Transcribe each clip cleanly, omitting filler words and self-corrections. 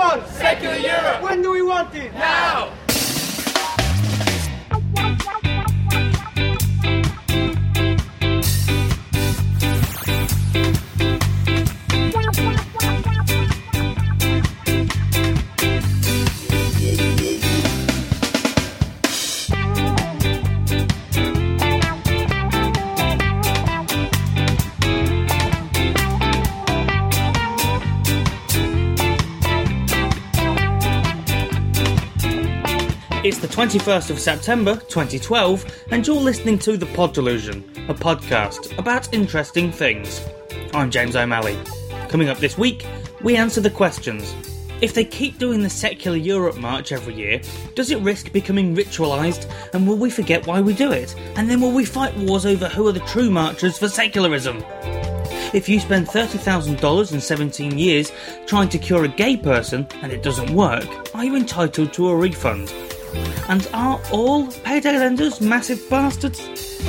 want? Secular Europe! When do we want it? Now! It's the 21st of September 2012 and you're listening to The Pod Delusion, a podcast about interesting things. I'm James O'Malley. Coming up this week, we answer the questions. If they keep doing the Secular Europe March every year, does it risk becoming ritualised, and will we forget why we do it? And then will we fight wars over who are the true marchers for secularism? If you spend $30,000 in 17 years trying to cure a gay person and it doesn't work, are you entitled to a refund? And are all payday lenders massive bastards?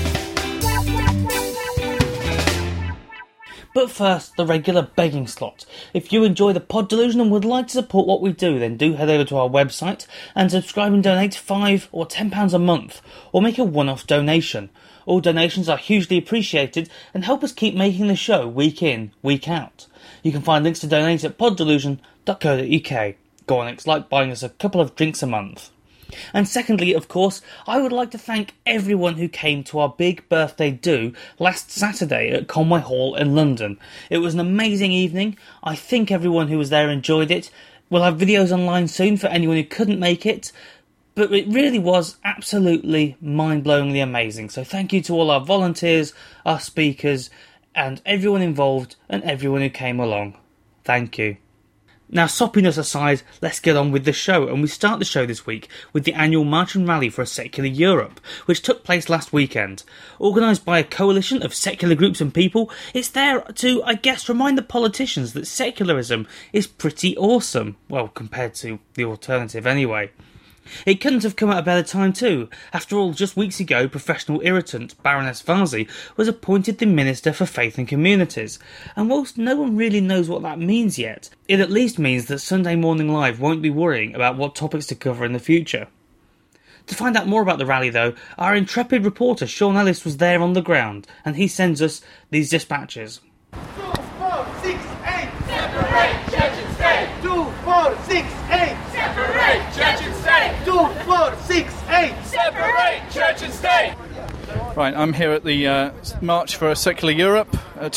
But first, the regular begging slot. If you enjoy the Pod Delusion and would like to support what we do, then do head over to our website and subscribe and donate £5 or £10 a month, or make a one-off donation. All donations are hugely appreciated and help us keep making the show week in, week out. You can find links to donate at poddelusion.co.uk. Go on, it's like buying us a couple of drinks a month. And secondly, of course, I would like to thank everyone who came to our big birthday do last Saturday at Conway Hall in London. It was an amazing evening. I think everyone who was there enjoyed it. We'll have videos online soon for anyone who couldn't make it. But it really was absolutely mind-blowingly amazing. So thank you to all our volunteers, our speakers, and everyone involved and everyone who came along. Thank you. Now, soppiness aside, let's get on with the show, and we start the show this week with the annual March and Rally for a Secular Europe, which took place last weekend. Organised by a coalition of secular groups and people, it's there to, I guess, remind the politicians that secularism is pretty awesome. Well, compared to the alternative anyway. It couldn't have come at a better time too. After all, just weeks ago, professional irritant Baroness Varzi was appointed the Minister for Faith and Communities. And whilst no one really knows what that means yet, it at least means that Sunday Morning Live won't be worrying about what topics to cover in the future. To find out more about the rally though, our intrepid reporter Sean Ellis was there on the ground, and he sends us these dispatches. 2, 4, 6, 8. Separate church and state! 2, 4, 6, 8. Separate church and state! 2, 4, 6, 8. Separate church and state! Right, I'm here at the March for a Secular Europe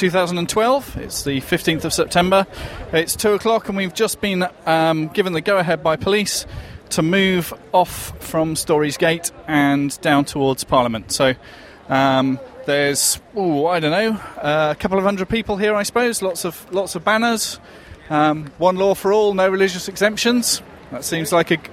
2012. It's the 15th of September. It's 2 o'clock and we've just been given the go-ahead by police to move off from Storey's Gate and down towards Parliament. So there's, I don't know, a couple of hundred people here, I suppose. Lots of banners. One law for all, no religious exemptions. That seems like a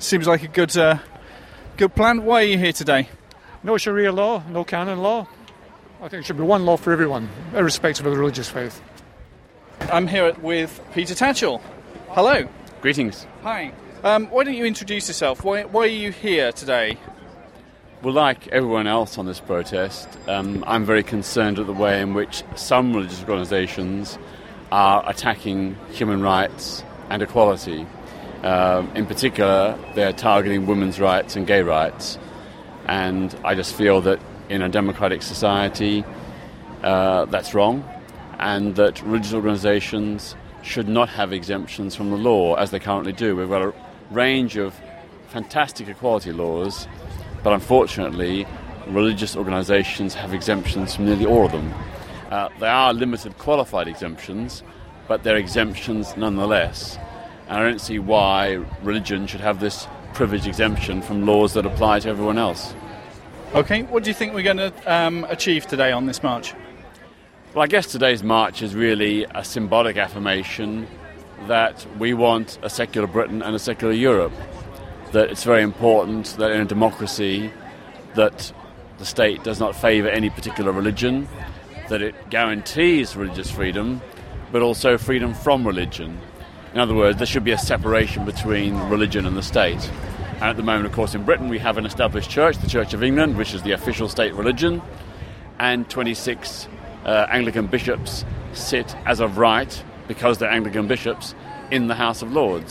good plan. Why are you here today? No Sharia law, no canon law. I think there should be one law for everyone, irrespective of the religious faith. I'm here with Peter Tatchell. Hello. Greetings. Hi. Why don't you introduce yourself? Why are you here today? Well, like everyone else on this protest, I'm very concerned at the way in which some religious organisations are attacking human rights and equality. In particular, they're targeting women's rights and gay rights. And I just feel that in a democratic society, that's wrong, and that religious organisations should not have exemptions from the law, as they currently do. We've got a range of fantastic equality laws, but unfortunately, religious organisations have exemptions from nearly all of them. They are limited qualified exemptions, but they're exemptions nonetheless. And I don't see why religion should have this privileged exemption from laws that apply to everyone else. Okay, what do you think we're going to achieve today on this march? Well, I guess today's march is really a symbolic affirmation that we want a secular Britain and a secular Europe. That it's very important that in a democracy that the state does not favour any particular religion, that it guarantees religious freedom, but also freedom from religion. In other words, there should be a separation between religion and the state. And at the moment, of course, in Britain, we have an established church, the Church of England, which is the official state religion, and 26 Anglican bishops sit, as of right, because they're Anglican bishops, in the House of Lords.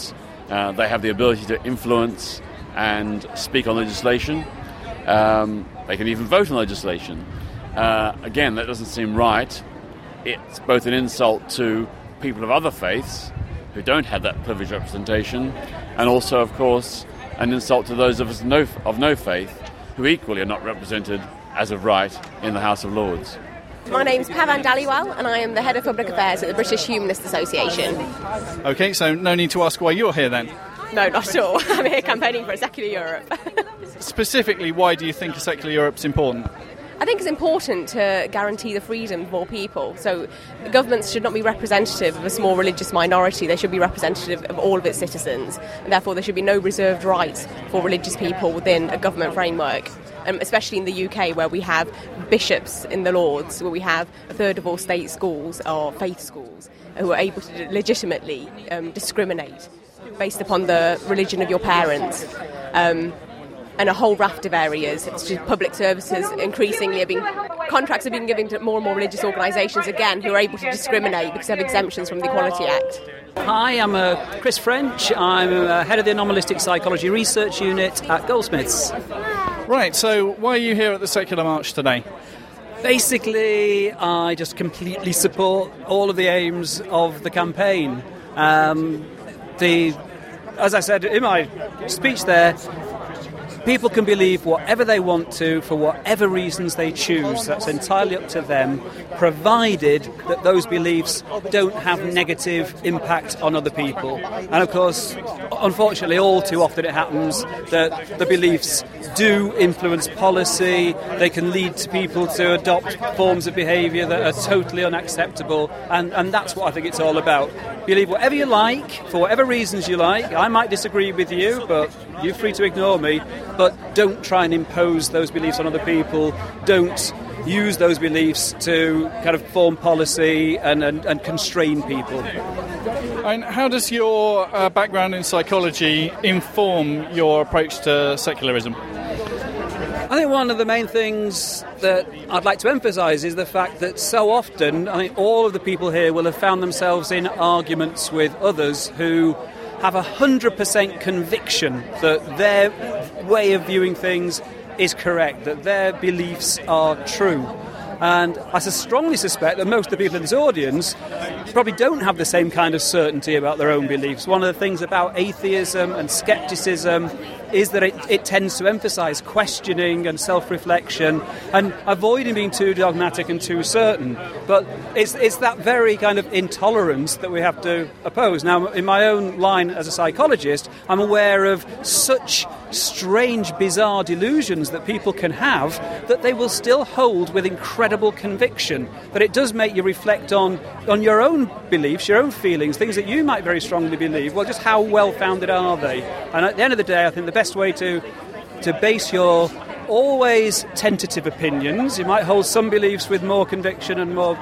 They have the ability to influence and speak on legislation. They can even vote on legislation. Again, that doesn't seem right. It's both an insult to people of other faiths who don't have that privileged representation, and also, of course, an insult to those of us of no faith who equally are not represented as of right in the House of Lords. My name's Pavan Dhaliwal and I am the Head of Public Affairs at the British Humanist Association. OK, so no need to ask why you're here then. No, not at all. I'm here campaigning for a secular Europe. Specifically, why do you think a secular Europe's important? I think it's important to guarantee the freedom of more people. So governments should not be representative of a small religious minority. They should be representative of all of its citizens. And therefore, there should be no reserved rights for religious people within a government framework. Especially in the UK, where we have bishops in the Lords, where we have a third of all state schools or faith schools who are able to legitimately discriminate based upon the religion of your parents. And a whole raft of areas. It's just public services increasingly contracts are being given to more and more religious organisations, again, who are able to discriminate because they have exemptions from the Equality Act. Hi, I'm Chris French. I'm head of the Anomalistic Psychology Research Unit at Goldsmiths. Right, so why are you here at the Secular March today? Basically, I just completely support all of the aims of the campaign. As I said in my speech there, people can believe whatever they want to for whatever reasons they choose. That's entirely up to them, provided that those beliefs don't have negative impact on other people. And of course, unfortunately, all too often it happens that the beliefs do influence policy. They can lead to people to adopt forms of behaviour that are totally unacceptable. And that's what I think it's all about. Believe whatever you like, for whatever reasons you like. I might disagree with you, but you're free to ignore me. But don't try and impose those beliefs on other people. Don't use those beliefs to kind of form policy and constrain people. And how does your background in psychology inform your approach to secularism? I think one of the main things that I'd like to emphasise is the fact that so often, I think all of the people here will have found themselves in arguments with others who have 100% conviction that their way of viewing things is correct, that their beliefs are true. And I strongly suspect that most of the people in this audience probably don't have the same kind of certainty about their own beliefs. One of the things about atheism and scepticism is that it tends to emphasise questioning and self-reflection and avoiding being too dogmatic and too certain. But it's that very kind of intolerance that we have to oppose. Now, in my own line as a psychologist, I'm aware of such strange, bizarre delusions that people can have that they will still hold with incredible conviction, that it does make you reflect on your own beliefs, your own feelings, things that you might very strongly believe. Well, just how well-founded are they? And at the end of the day, I think the best way to base your always tentative opinions, you might hold some beliefs with more conviction and more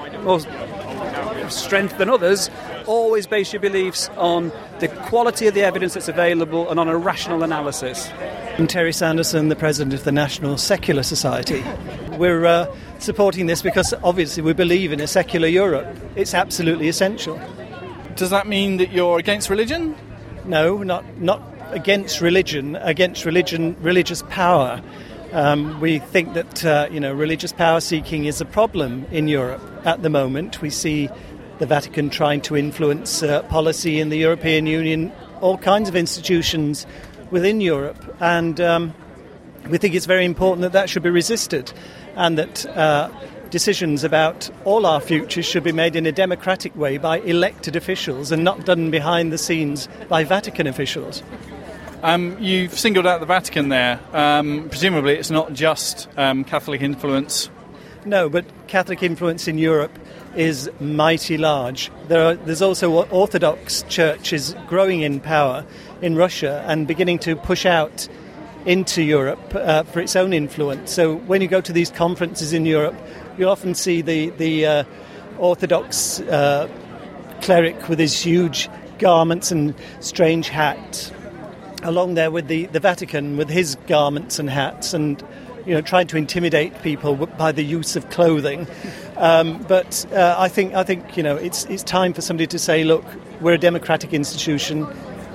strength than others, always base your beliefs on the quality of the evidence that's available and on a rational analysis. I'm Terry Sanderson, the President of the National Secular Society. We're supporting this because obviously we believe in a secular Europe. It's absolutely essential. Does that mean that you're against religion? No, not against religion, religious power. We think that religious power seeking is a problem in Europe at the moment. We see the Vatican trying to influence policy in the European Union, all kinds of institutions within Europe, and we think it's very important that should be resisted, and that decisions about all our futures should be made in a democratic way by elected officials and not done behind the scenes by Vatican officials. You've singled out the Vatican there. Presumably it's not just Catholic influence. No, but Catholic influence in Europe is mighty large. There's also Orthodox churches growing in power in Russia and beginning to push out into Europe for its own influence. So when you go to these conferences in Europe, you often see the Orthodox cleric with his huge garments and strange hat, along there with the Vatican with his garments and hats, and trying to intimidate people by the use of clothing. But I think it's time for somebody to say, look, we're a democratic institution.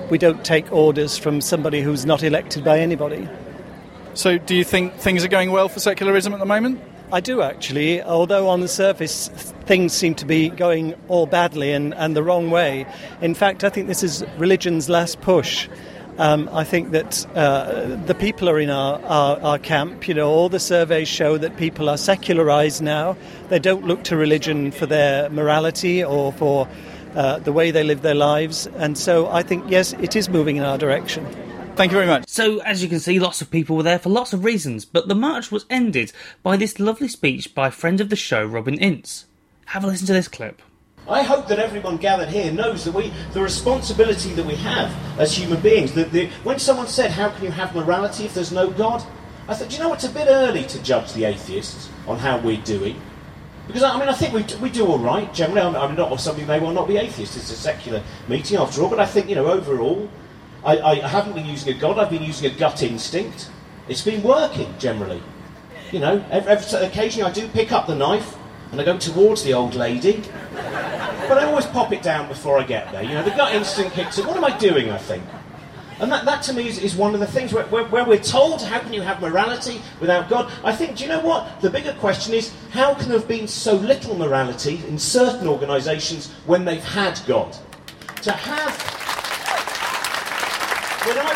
we don't take orders from somebody who's not elected by anybody. So do you think things are going well for secularism at the moment? I do, actually, although on the surface things seem to be going all badly and the wrong way. In fact, I think this is religion's last push. I think that the people are in our camp. You know, all the surveys show that people are secularised now. They don't look to religion for their morality or for the way they live their lives. And so I think, yes, it is moving in our direction. Thank you very much. So, as you can see, lots of people were there for lots of reasons, but the march was ended by this lovely speech by a friend of the show, Robin Ince. Have a listen to this clip. I hope that everyone gathered here knows that the responsibility that we have as human beings, when someone said, how can you have morality if there's no God? I thought, you know, it's a bit early to judge the atheists on how we're doing. Because, I think we do all right, generally. I'm not, some of you may well not be atheists. It's a secular meeting after all, but I think, overall, I haven't been using a God, I've been using a gut instinct. It's been working, generally. Occasionally I do pick up the knife and I go towards the old lady, but I always pop it down before I get there. The gut instinct kicks in. What am I doing, I think? And that to me is one of the things where we're told, how can you have morality without God? I think, do you know what? The bigger question is, how can there have been so little morality in certain organisations when they've had God? When I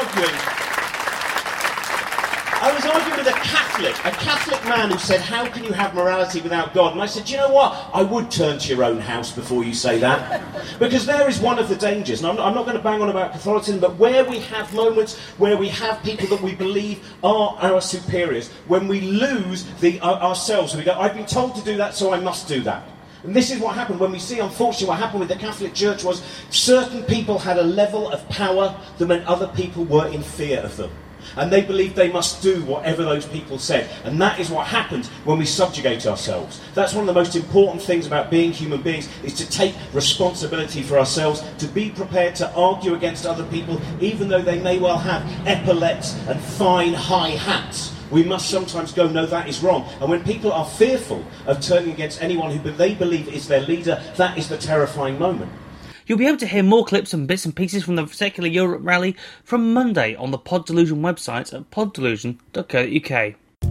was arguing with a Catholic man who said, how can you have morality without God? And I said, you know what? I would turn to your own house before you say that. Because there is one of the dangers, and I'm not going to bang on about Catholicism, but where we have moments where we have people that we believe are our superiors, when we lose ourselves, we go, I've been told to do that, so I must do that. And this is what happened when we see, unfortunately, what happened with the Catholic Church was certain people had a level of power that meant other people were in fear of them. And they believed they must do whatever those people said. And that is what happens when we subjugate ourselves. That's one of the most important things about being human beings, is to take responsibility for ourselves, to be prepared to argue against other people, even though they may well have epaulets and fine high hats. We must sometimes go, no, that is wrong. And when people are fearful of turning against anyone who they believe is their leader, that is the terrifying moment. You'll be able to hear more clips and bits and pieces from the Secular Europe rally from Monday on the Pod Delusion website at poddelusion.co.uk.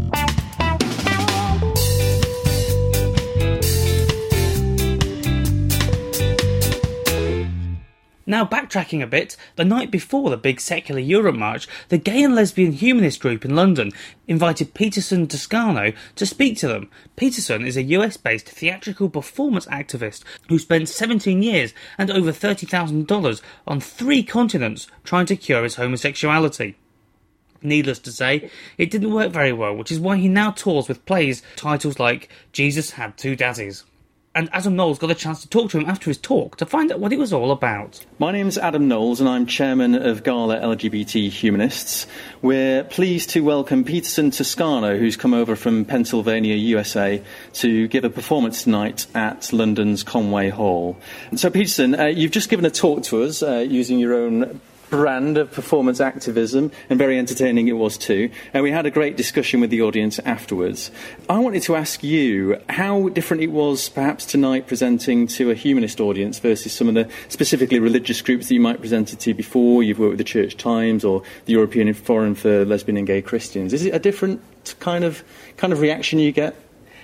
Now, backtracking a bit, the night before the big Secular Europe March, the Gay and Lesbian Humanist Group in London invited Peterson Toscano to speak to them. Peterson is a US-based theatrical performance activist who spent 17 years and over $30,000 on 3 continents trying to cure his homosexuality. Needless to say, it didn't work very well, which is why he now tours with plays titles like Jesus Had 2 Daddies. And Adam Knowles got a chance to talk to him after his talk to find out what it was all about. My name's Adam Knowles and I'm chairman of Gala LGBT Humanists. We're pleased to welcome Peterson Toscano, who's come over from Pennsylvania, USA, to give a performance tonight at London's Conway Hall. And so, Peterson, you've just given a talk to us using your own brand of performance activism, and very entertaining it was too, and we had a great discussion with the audience afterwards. I wanted to ask you how different it was perhaps tonight presenting to a humanist audience versus some of the specifically religious groups that you might present it to before. You've worked with the Church Times or the European Forum for Lesbian and Gay Christians. Is it a different kind of reaction you get?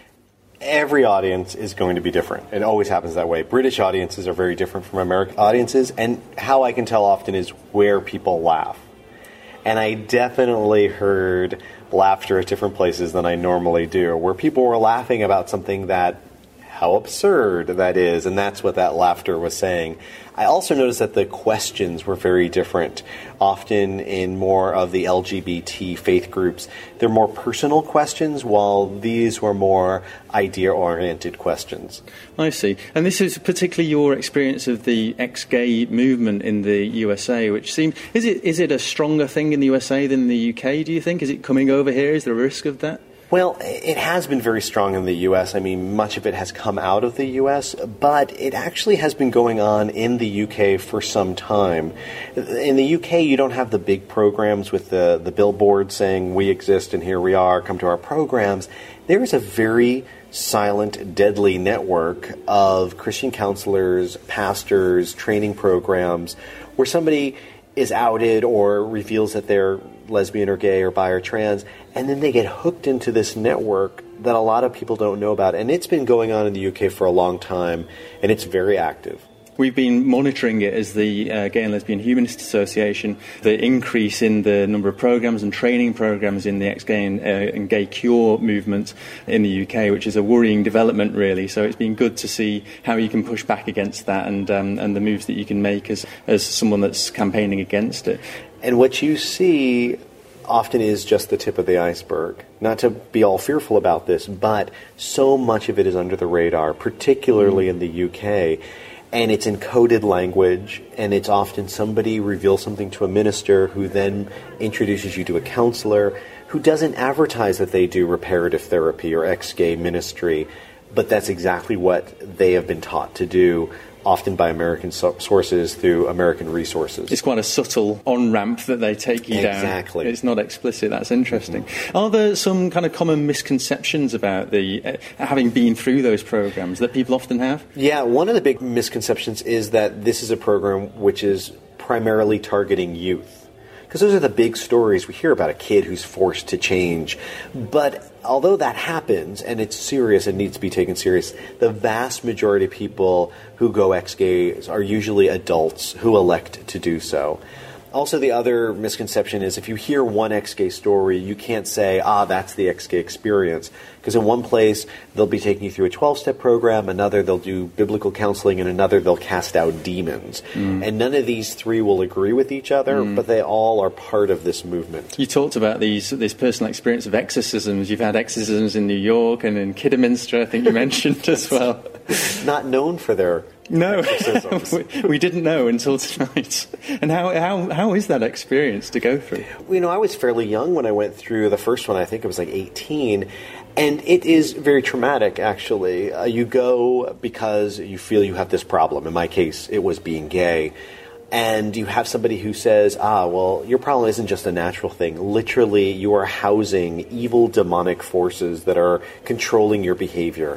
Every audience is going to be different. It always happens that way. British audiences are very different from American audiences, and how I can tell often is where people laugh. And I definitely heard laughter at different places than I normally do, where people were laughing about something that, how absurd that is, and that's what that laughter was saying. I also noticed that the questions were very different. Often in more of the LGBT faith groups, they're more personal questions, while these were more idea-oriented questions. I see. And this is particularly your experience of the ex-gay movement in the USA, which seemed... Is it a stronger thing in the USA than in the UK, do you think? Is it coming over here? Is there a risk of that? Well, it has been very strong in the U.S. I mean, much of it has come out of the U.S., but it actually has been going on in the U.K. for some time. In the U.K., you don't have the big programs with the billboard saying, we exist and here we are, come to our programs. There is a very silent, deadly network of Christian counselors, pastors, training programs, where somebody is outed or reveals that they're lesbian or gay or bi or trans, and then they get hooked into this network that a lot of people don't know about. And it's been going on in the UK for a long time, and it's very active. We've been monitoring it as the Gay and Lesbian Humanist Association, the increase in the number of programs and training programs in the ex-gay and gay cure movement in the UK, which is a worrying development, really. So it's been good to see how you can push back against that and the moves that you can make as someone that's campaigning against it. And what you see often is just the tip of the iceberg. Not to be all fearful about this, but so much of it is under the radar, particularly in the UK. And it's encoded language, and it's often somebody reveals something to a minister who then introduces you to a counselor who doesn't advertise that they do reparative therapy or ex-gay ministry, but that's exactly what they have been taught to do, often by American sources through American resources. It's quite a subtle on-ramp that they take you down. Exactly. It's not explicit. That's interesting. Are there some kind of common misconceptions about the having been through those programs that people often have? Yeah, one of the big misconceptions is that this is a program which is primarily targeting youth. Because those are the big stories we hear about, a kid who's forced to change. But although that happens, and it's serious and needs to be taken serious, the vast majority of people who go ex-gay are usually adults who elect to do so. Also, the other misconception is if you hear one ex-gay story, you can't say, that's the ex-gay experience. Because in one place, they'll be taking you through a 12-step program, another they'll do biblical counseling, and another they'll cast out demons. And none of these three will agree with each other, but they all are part of this movement. You talked about this personal experience of exorcisms. You've had exorcisms in New York and in Kidderminster, I think you mentioned as well. Not known for their... No, we didn't know until tonight. And how is that experience to go through? I was fairly young when I went through the first one. I think it was like 18. And it is very traumatic, actually. You go because you feel you have this problem. In my case, it was being gay. And you have somebody who says, your problem isn't just a natural thing. Literally, you are housing evil demonic forces that are controlling your behavior.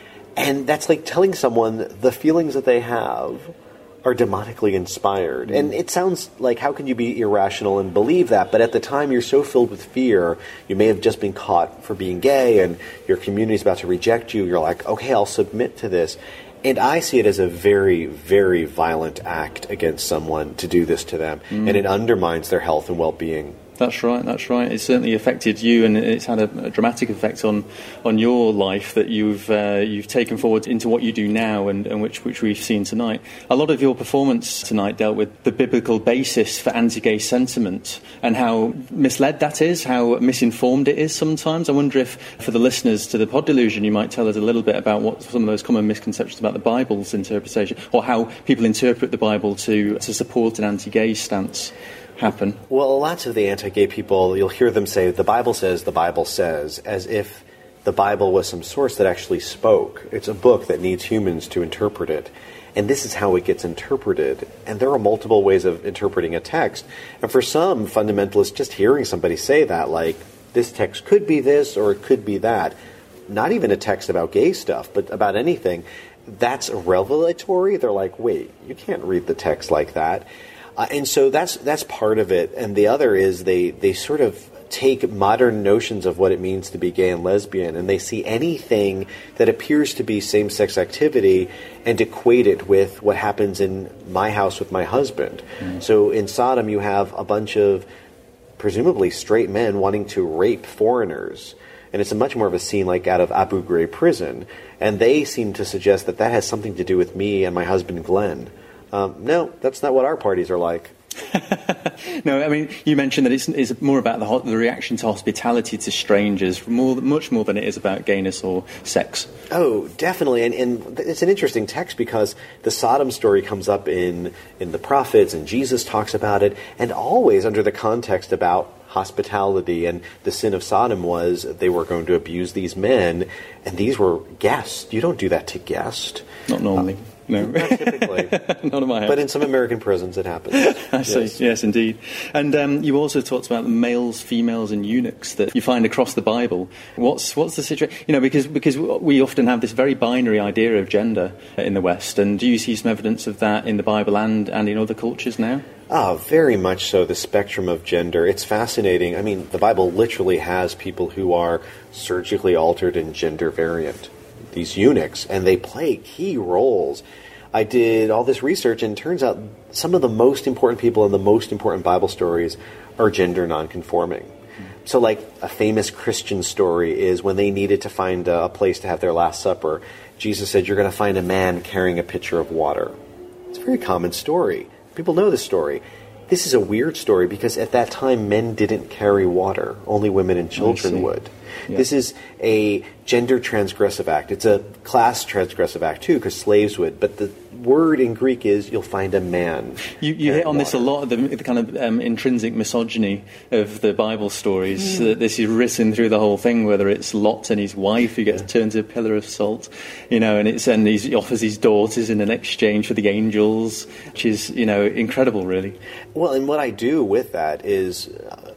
And that's like telling someone the feelings that they have are demonically inspired. And it sounds like, how can you be irrational and believe that? But at the time, you're so filled with fear. You may have just been caught for being gay, and your community is about to reject you. You're like, okay, I'll submit to this. And I see it as a very, very violent act against someone to do this to them. And it undermines their health and well-being. That's right. It certainly affected you, and it's had a dramatic effect on your life that you've taken forward into what you do now, and which we've seen tonight. A lot of your performance tonight dealt with the biblical basis for anti-gay sentiment and how misled that is, how misinformed it is sometimes. I wonder if, for the listeners to the Pod Delusion, you might tell us a little bit about what some of those common misconceptions about the Bible's interpretation, or how people interpret the Bible to support an anti-gay stance happen. Well, lots of the anti-gay people, you'll hear them say, the Bible says, as if the Bible was some source that actually spoke. It's a book that needs humans to interpret it. And this is how it gets interpreted. And there are multiple ways of interpreting a text. And for some fundamentalists, just hearing somebody say that, like, this text could be this or it could be that, not even a text about gay stuff, but about anything, that's revelatory. They're like, wait, you can't read the text like that. And so that's part of it. And the other is they sort of take modern notions of what it means to be gay and lesbian, and they see anything that appears to be same-sex activity and equate it with what happens in my house with my husband. So in Sodom, you have a bunch of presumably straight men wanting to rape foreigners. And it's a much more of a scene like out of Abu Ghraib prison. And they seem to suggest that has something to do with me and my husband, Glenn. No, that's not what our parties are like. No, I mean, you mentioned that it's more about the reaction to hospitality to strangers, much more than it is about gayness or sex. Oh, definitely. And it's an interesting text because the Sodom story comes up in the prophets, and Jesus talks about it, and always under the context about hospitality. And the sin of Sodom was they were going to abuse these men, and these were guests. You don't do that to guests. Not normally. No. Not typically. Not in my house. But in some American prisons it happens. I see. Yes, indeed. And you also talked about the males, females and eunuchs that you find across the Bible. What's the situation? You know, because we often have this very binary idea of gender in the West, and do you see some evidence of that in the Bible and in other cultures now? Very much so, the spectrum of gender. It's fascinating. I mean, the Bible literally has people who are surgically altered and gender variant, these eunuchs, and they play key roles. I did all this research, and it turns out some of the most important people in the most important Bible stories are gender nonconforming. So, like, a famous Christian story is when they needed to find a place to have their Last Supper, Jesus said, "You're going to find a man carrying a pitcher of water." It's a very common story. People know this story. This is a weird story because at that time men didn't carry water. Only women and children would. Yeah. This is a gender transgressive act. It's a class transgressive act too, because slaves would. But the word in Greek is you'll find a man. You hit on this a lot, the kind of intrinsic misogyny of the Bible stories. This is written through the whole thing, whether it's Lot and his wife who gets turned to a pillar of salt, you know, and he offers his daughters in an exchange for the angels, which is, you know, incredible, really. Well, and what I do with that is,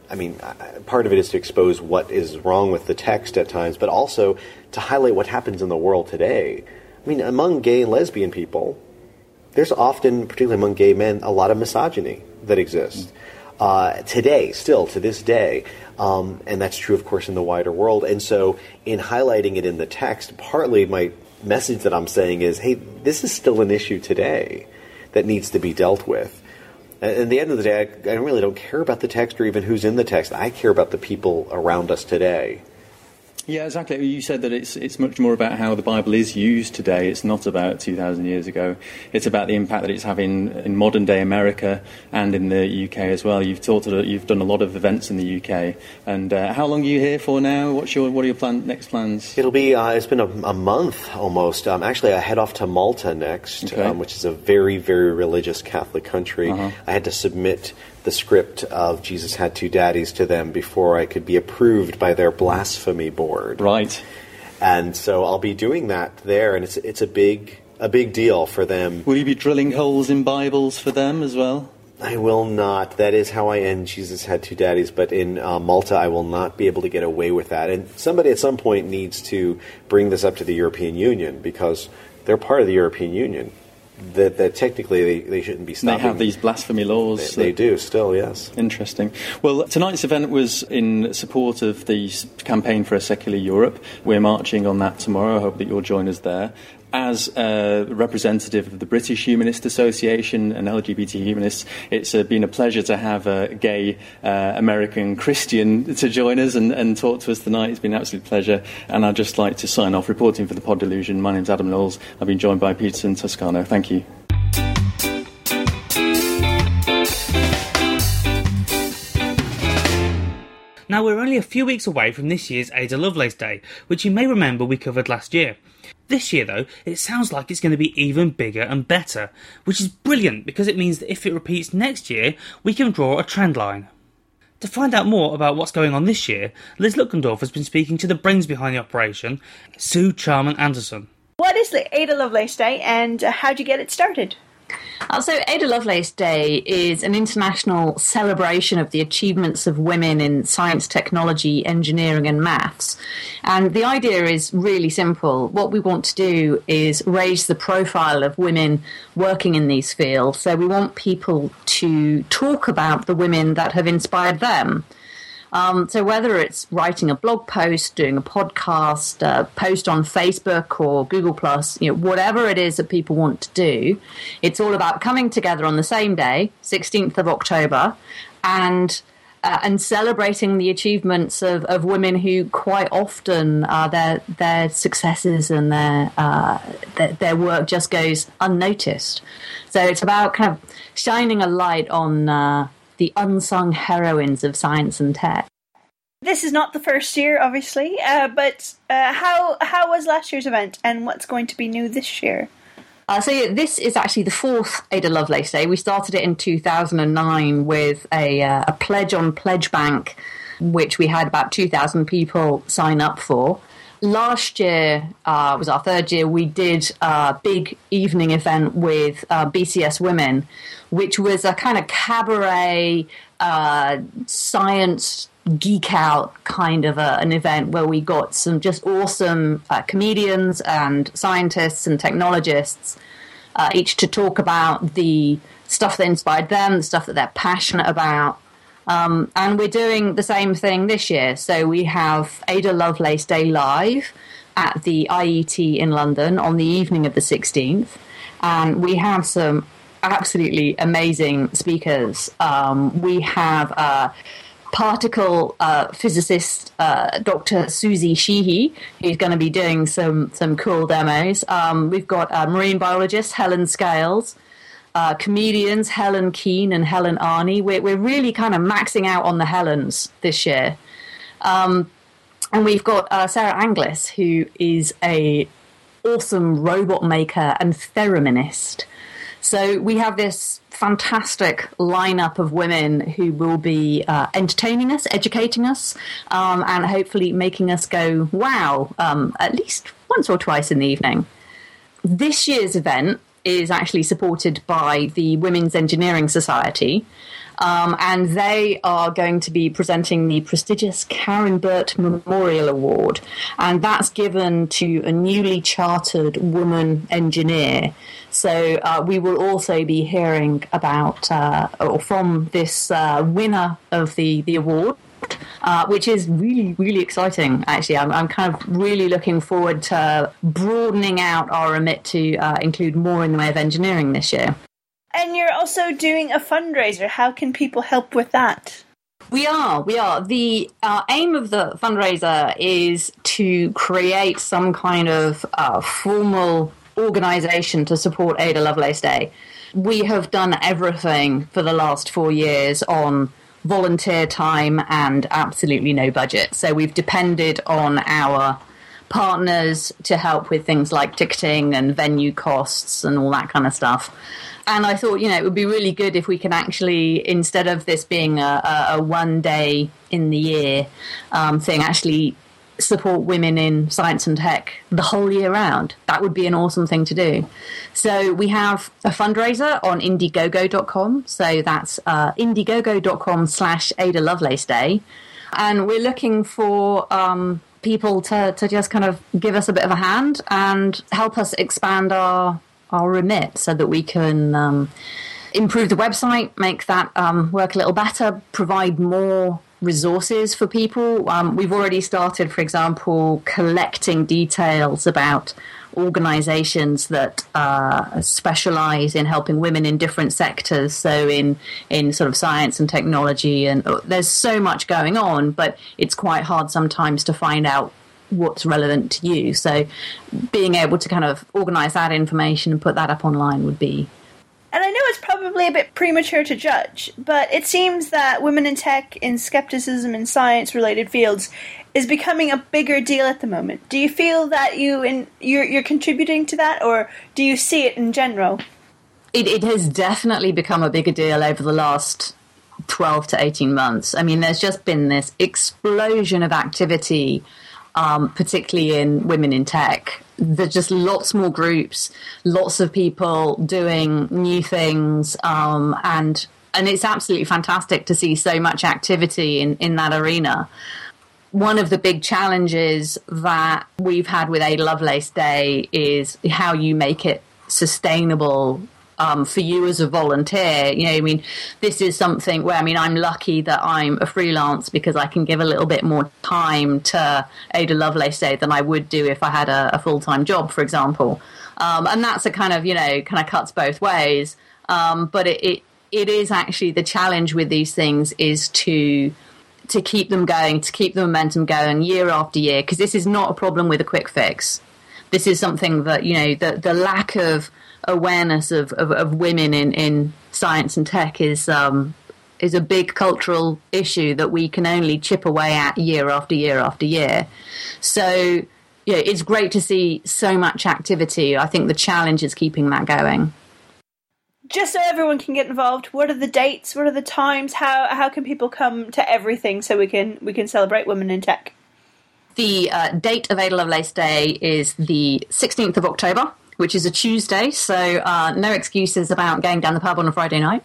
part of it is to expose what is wrong with the text at times, but also to highlight what happens in the world today. I mean, among gay and lesbian people, there's often, particularly among gay men, a lot of misogyny that exists. Today, still, to this day. And that's true, of course, in the wider world. And so, in highlighting it in the text, partly my message that I'm saying is, hey, this is still an issue today that needs to be dealt with. At the end of the day, I really don't care about the text or even who's in the text. I care about the people around us today. Yeah, exactly. You said that it's much more about how the Bible is used today. It's not about 2,000 years ago. It's about the impact that it's having in modern-day America and in the UK as well. You've done a lot of events in the UK. And how long are you here for now? What are your next plans? It'll be, it's been a month almost. Actually, I head off to Malta next, which is a very, very religious Catholic country. I had to submit the script of Jesus Had Two Daddies to them before I could be approved by their blasphemy board. Right. And so I'll be doing that there, and it's a big deal for them. Will you be drilling holes in Bibles for them as well? I will not. That is how I end Jesus Had Two Daddies, but in Malta I will not be able to get away with that. And somebody at some point needs to bring this up to the European Union, because they're part of the European Union. That technically they shouldn't be stopping. They have these blasphemy laws. They do still, yes. Interesting. Well, tonight's event was in support of the campaign for a secular Europe. We're marching on that tomorrow. I hope that you'll join us there. As a representative of the British Humanist Association and LGBT humanists, it's been a pleasure to have a gay American Christian to join us and talk to us tonight. It's been an absolute pleasure. And I'd just like to sign off reporting for the Pod Delusion. My name's Adam Knowles. I've been joined by Peterson Toscano. Thank you. Now, we're only a few weeks away from this year's Ada Lovelace Day, which you may remember we covered last year. This year, though, it sounds like it's going to be even bigger and better, which is brilliant because it means that if it repeats next year, we can draw a trend line. To find out more about what's going on this year, Liz Luckendorf has been speaking to the brains behind the operation, Sue Charman Anderson. What is the Ada Lovelace Day and how do you get it started? So Ada Lovelace Day is an international celebration of the achievements of women in science, technology, engineering and maths. And the idea is really simple. What we want to do is raise the profile of women working in these fields. So we want people to talk about the women that have inspired them. So whether it's writing a blog post, doing a podcast, post on Facebook or Google+, whatever it is that people want to do, it's all about coming together on the same day, 16th of October, and celebrating the achievements of women who quite often their successes and their work just goes unnoticed. So it's about kind of shining a light on the unsung heroines of science and tech. This is not the first year, obviously, but how was last year's event and what's going to be new this year? This is actually the fourth Ada Lovelace Day. We started it in 2009 with a pledge on Pledge Bank, which we had about 2,000 people sign up for. last year was our third year. We did a big evening event with BCS Women, which was a kind of cabaret science geek out kind of an event where we got some just awesome comedians and scientists and technologists each to talk about the stuff that inspired them, the stuff that they're passionate about. And we're doing the same thing this year. So we have Ada Lovelace Day live at the IET in London on the evening of the 16th. And we have some absolutely amazing speakers. We have particle physicist Dr. Susie Sheehy, who's going to be doing some cool demos. We've got marine biologist Helen Scales, comedians Helen Keane and Helen Arney. We're really kind of maxing out on the Helens this year. And we've got Sarah Anglis, who is a awesome robot maker and thereminist. So we have this fantastic lineup of women who will be entertaining us, educating us, and hopefully making us go, wow, at least once or twice in the evening. This year's event is actually supported by the Women's Engineering Society, and they are going to be presenting the prestigious Karen Burt Memorial Award, and that's given to a newly chartered woman engineer. So we will also be hearing about, or from this winner of the award, which is really, really exciting, actually. I'm kind of really looking forward to broadening out our remit to include more in the way of engineering this year. And you're also doing a fundraiser. How can people help with that? We are. The aim of the fundraiser is to create some kind of formal organisation to support Ada Lovelace Day. We have done everything for the last 4 years on volunteer time and absolutely no budget. So we've depended on our partners to help with things like ticketing and venue costs and all that kind of stuff. And I thought, it would be really good if we can actually, instead of this being a 1 day in the year thing, actually support women in science and tech the whole year round. That would be an awesome thing to do. So we have a fundraiser on Indiegogo.com. So that's Indiegogo.com/Ada Lovelace Day. And we're looking for people to just kind of give us a bit of a hand and help us expand our remit so that we can improve the website, make that work a little better, provide more resources for people. We've already started, for example, collecting details about organisations that specialise in helping women in different sectors, so in sort of science and technology, and there's so much going on, but it's quite hard sometimes to find out what's relevant to you. So being able to kind of organise that information and put that up online would be... And I know it's probably a bit premature to judge, but it seems that women in tech, in skepticism, in science-related fields is becoming a bigger deal at the moment. Do you feel that you're contributing to that, or do you see it in general? It has definitely become a bigger deal over the last 12 to 18 months. I mean, there's just been this explosion of activity, particularly in women in tech. There's just lots more groups, lots of people doing new things, and it's absolutely fantastic to see so much activity in that arena. One of the big challenges that we've had with Ada Lovelace Day is how you make it sustainable for you as a volunteer. This is something where, I'm lucky that I'm a freelance because I can give a little bit more time to Ada Lovelace Day than I would do if I had a full-time job, for example. And that's a kind of cuts both ways. But it is actually the challenge with these things is to keep them going, to keep the momentum going year after year, because this is not a problem with a quick fix. This is something that, the lack of awareness of women in science and tech is a big cultural issue that we can only chip away at year after year after year. So, it's great to see so much activity. I think the challenge is keeping that going. Just so everyone can get involved, what are the dates? What are the times? How can people come to everything so we can celebrate women in tech? The date of Ada Lovelace Day is the 16th of October, which is a Tuesday, so no excuses about going down the pub on a Friday night.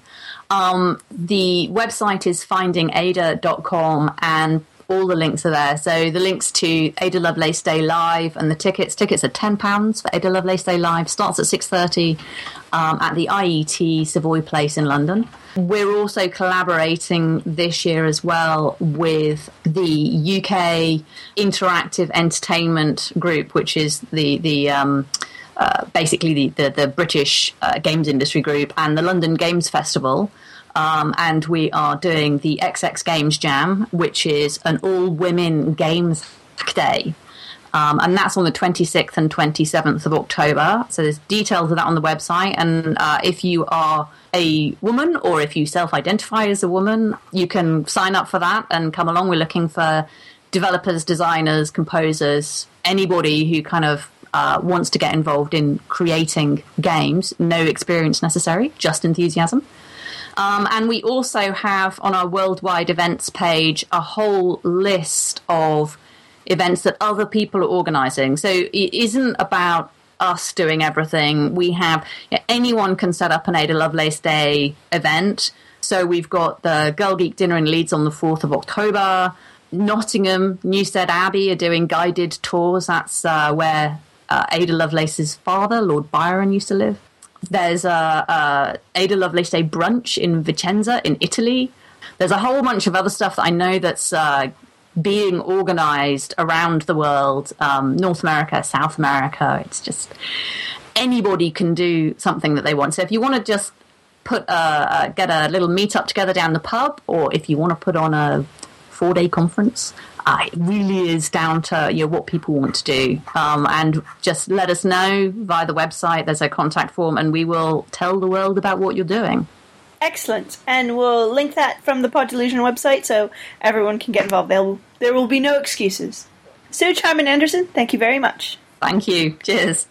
The website is findingada.com, and all the links are there. So the links to Ada Lovelace Day Live and the tickets. Tickets are £10 for Ada Lovelace Day Live. Starts at 6:30 at the IET Savoy Place in London. We're also collaborating this year as well with the UK Interactive Entertainment Group, which is basically the British games industry group, and the London Games Festival. And we are doing the XX Games Jam, which is an all-women games day. And that's on the 26th and 27th of October. So there's details of that on the website. And if you are a woman, or if you self-identify as a woman, you can sign up for that and come along. We're looking for developers, designers, composers, anybody who kind of wants to get involved in creating games. No experience necessary, just enthusiasm. And we also have on our worldwide events page a whole list of events that other people are organising. So it isn't about us doing everything. We have, anyone can set up an Ada Lovelace Day event. So we've got the Girl Geek Dinner in Leeds on the 4th of October. Nottingham, Newstead Abbey are doing guided tours. That's where Ada Lovelace's father, Lord Byron, used to live. There's a Ada Lovelace Day brunch in Vicenza in Italy. There's a whole bunch of other stuff that I know that's being organised around the world, North America, South America. It's just anybody can do something that they want. So if you want to just get a little meet-up together down the pub, or if you want to put on a 4-day conference, it really is down to what people want to do. And just let us know via the website. There's a contact form, and we will tell the world about what you're doing. Excellent. And we'll link that from the Pod Delusion website so everyone can get involved. There will be no excuses. Sue Charman Anderson, thank you very much. Thank you. Cheers.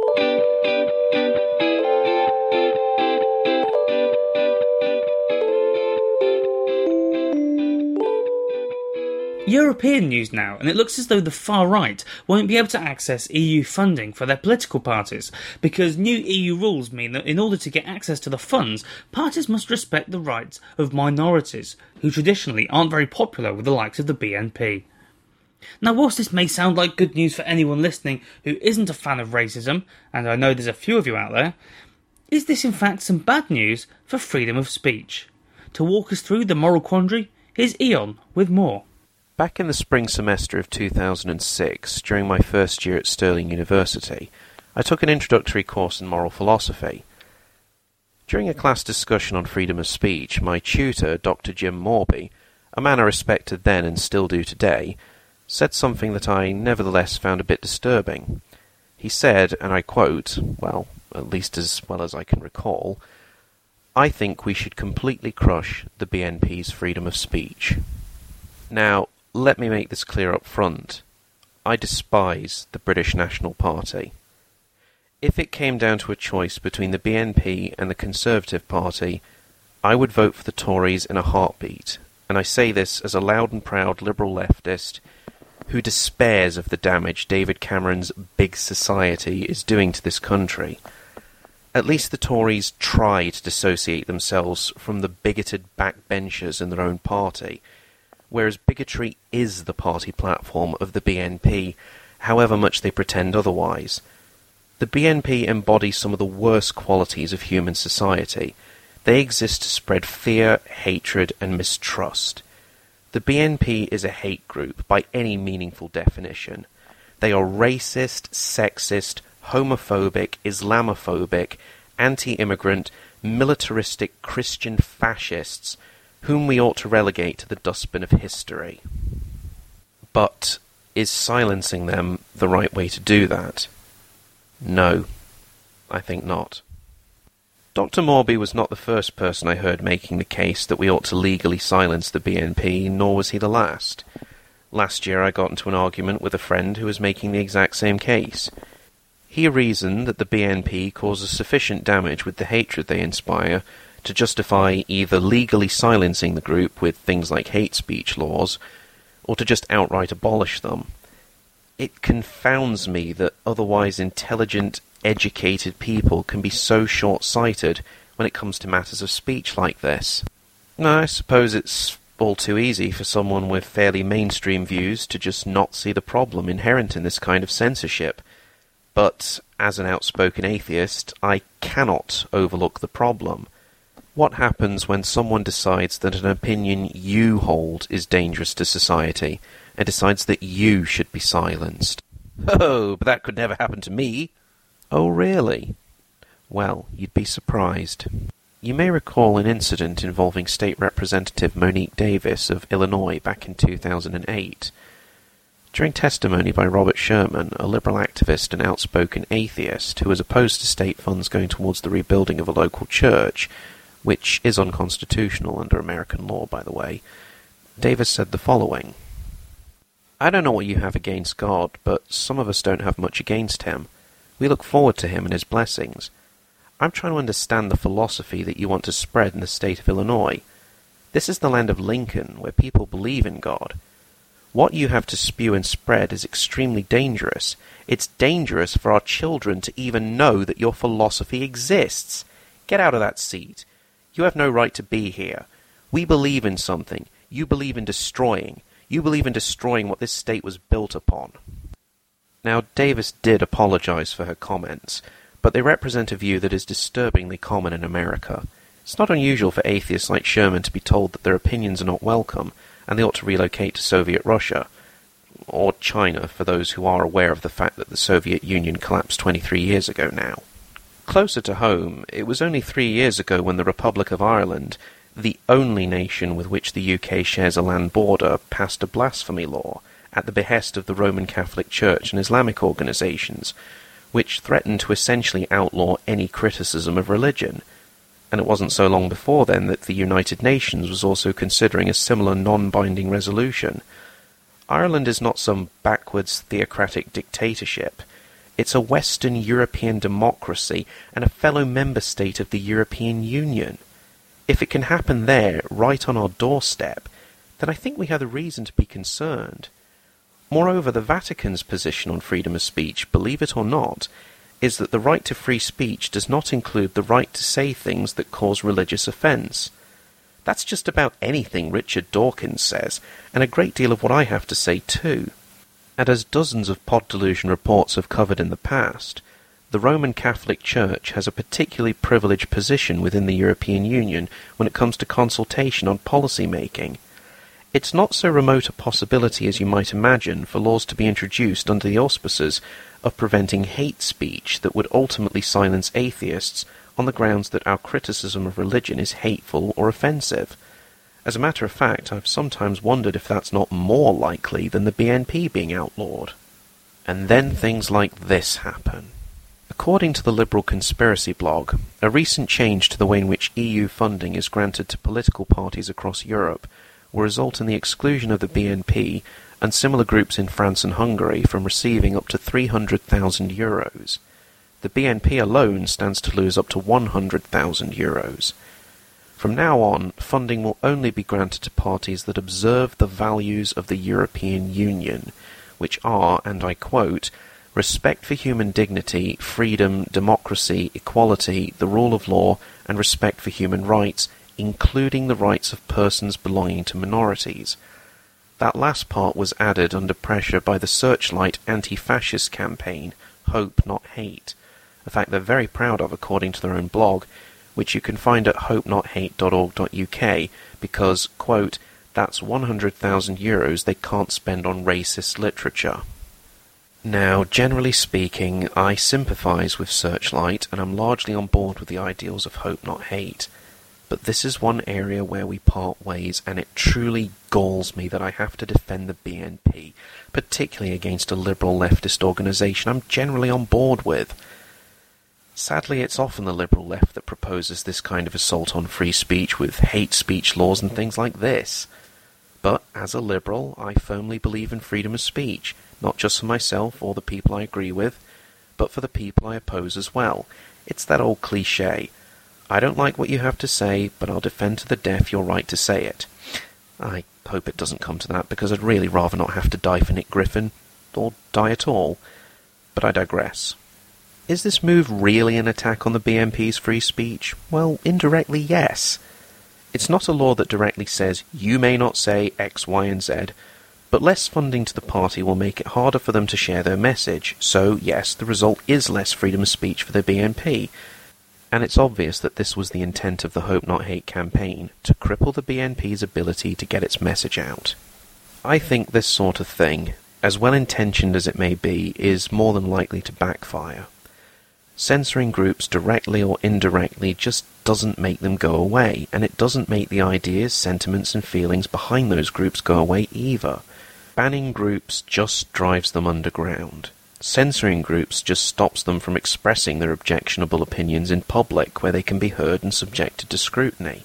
European news now, and it looks as though the far right won't be able to access EU funding for their political parties, because new EU rules mean that in order to get access to the funds, parties must respect the rights of minorities, who traditionally aren't very popular with the likes of the BNP. Now, whilst this may sound like good news for anyone listening who isn't a fan of racism, and I know there's a few of you out there, is this in fact some bad news for freedom of speech? To walk us through the moral quandary is Eon with more. Back in the spring semester of 2006, during my first year at Stirling University, I took an introductory course in moral philosophy. During a class discussion on freedom of speech, my tutor, Dr. Jim Morby, a man I respected then and still do today, said something that I nevertheless found a bit disturbing. He said, and I quote, well, at least as well as I can recall, "I think we should completely crush the BNP's freedom of speech." Now, let me make this clear up front. I despise the British National Party. If it came down to a choice between the BNP and the Conservative Party, I would vote for the Tories in a heartbeat, and I say this as a loud and proud liberal leftist who despairs of the damage David Cameron's Big Society is doing to this country. At least the Tories try to dissociate themselves from the bigoted backbenchers in their own party, whereas bigotry is the party platform of the BNP, however much they pretend otherwise. The BNP embodies some of the worst qualities of human society. They exist to spread fear, hatred, and mistrust. The BNP is a hate group by any meaningful definition. They are racist, sexist, homophobic, Islamophobic, anti-immigrant, militaristic Christian fascists whom we ought to relegate to the dustbin of history. But is silencing them the right way to do that? No, I think not. Dr. Morby was not the first person I heard making the case that we ought to legally silence the BNP, nor was he the last. Last year I got into an argument with a friend who was making the exact same case. He reasoned that the BNP causes sufficient damage with the hatred they inspire to justify either legally silencing the group with things like hate speech laws, or to just outright abolish them. It confounds me that otherwise intelligent, educated people can be so short-sighted when it comes to matters of speech like this. I suppose it's all too easy for someone with fairly mainstream views to just not see the problem inherent in this kind of censorship. But as an outspoken atheist, I cannot overlook the problem. What happens when someone decides that an opinion you hold is dangerous to society, and decides that you should be silenced? Oh, but that could never happen to me. Oh, really? Well, you'd be surprised. You may recall an incident involving State Representative Monique Davis of Illinois back in 2008. During testimony by Robert Sherman, a liberal activist and outspoken atheist who was opposed to state funds going towards the rebuilding of a local church, which is unconstitutional under American law, by the way, Davis said the following: "I don't know what you have against God, but some of us don't have much against him. We look forward to him and his blessings. I'm trying to understand the philosophy that you want to spread in the state of Illinois. This is the land of Lincoln, where people believe in God. What you have to spew and spread is extremely dangerous. It's dangerous for our children to even know that your philosophy exists. Get out of that seat. You have no right to be here. We believe in something. You believe in destroying. You believe in destroying what this state was built upon." Now, Davis did apologize for her comments, but they represent a view that is disturbingly common in America. It's not unusual for atheists like Sherman to be told that their opinions are not welcome, and they ought to relocate to Soviet Russia, or China for those who are aware of the fact that the Soviet Union collapsed 23 years ago now. Closer to home, it was only 3 years ago when the Republic of Ireland, the only nation with which the UK shares a land border, passed a blasphemy law at the behest of the Roman Catholic Church and Islamic organisations, which threatened to essentially outlaw any criticism of religion. And it wasn't so long before then that the United Nations was also considering a similar non-binding resolution. Ireland is not some backwards theocratic dictatorship. It's a Western European democracy and a fellow member state of the European Union. If it can happen there, right on our doorstep, then I think we have a reason to be concerned. Moreover, the Vatican's position on freedom of speech, believe it or not, is that the right to free speech does not include the right to say things that cause religious offence. That's just about anything Richard Dawkins says, and a great deal of what I have to say too. And as dozens of Pod Delusion reports have covered in the past, the Roman Catholic Church has a particularly privileged position within the European Union when it comes to consultation on policy making. It's not so remote a possibility as you might imagine for laws to be introduced under the auspices of preventing hate speech that would ultimately silence atheists on the grounds that our criticism of religion is hateful or offensive. As a matter of fact, I've sometimes wondered if that's not more likely than the BNP being outlawed. And then things like this happen. According to the Liberal Conspiracy blog, a recent change to the way in which EU funding is granted to political parties across Europe will result in the exclusion of the BNP and similar groups in France and Hungary from receiving up to €300,000. The BNP alone stands to lose up to €100,000. From now on, funding will only be granted to parties that observe the values of the European Union, which are, and I quote, "respect for human dignity, freedom, democracy, equality, the rule of law, and respect for human rights, including the rights of persons belonging to minorities." That last part was added under pressure by the Searchlight anti-fascist campaign, Hope Not Hate, a fact they're very proud of according to their own blog, which you can find at hopenothate.org.uk, because, quote, "that's €100,000 they can't spend on racist literature." Now, generally speaking, I sympathise with Searchlight, and I'm largely on board with the ideals of Hope Not Hate. But this is one area where we part ways, and it truly galls me that I have to defend the BNP, particularly against a liberal leftist organisation I'm generally on board with. Sadly, it's often the liberal left that proposes this kind of assault on free speech with hate speech laws and things like this. But, as a liberal, I firmly believe in freedom of speech, not just for myself or the people I agree with, but for the people I oppose as well. It's that old cliché. I don't like what you have to say, but I'll defend to the death your right to say it. I hope it doesn't come to that, because I'd really rather not have to die for Nick Griffin. or die at all. But I digress. Is this move really an attack on the BNP's free speech? Well, indirectly, yes. It's not a law that directly says you may not say X, Y, and Z, but less funding to the party will make it harder for them to share their message. So, yes, the result is less freedom of speech for the BNP. And it's obvious that this was the intent of the Hope Not Hate campaign, to cripple the BNP's ability to get its message out. I think this sort of thing, as well-intentioned as it may be, is more than likely to backfire. Censoring groups directly or indirectly just doesn't make them go away, and it doesn't make the ideas, sentiments and feelings behind those groups go away either. Banning groups just drives them underground. Censoring groups just stops them from expressing their objectionable opinions in public, where they can be heard and subjected to scrutiny.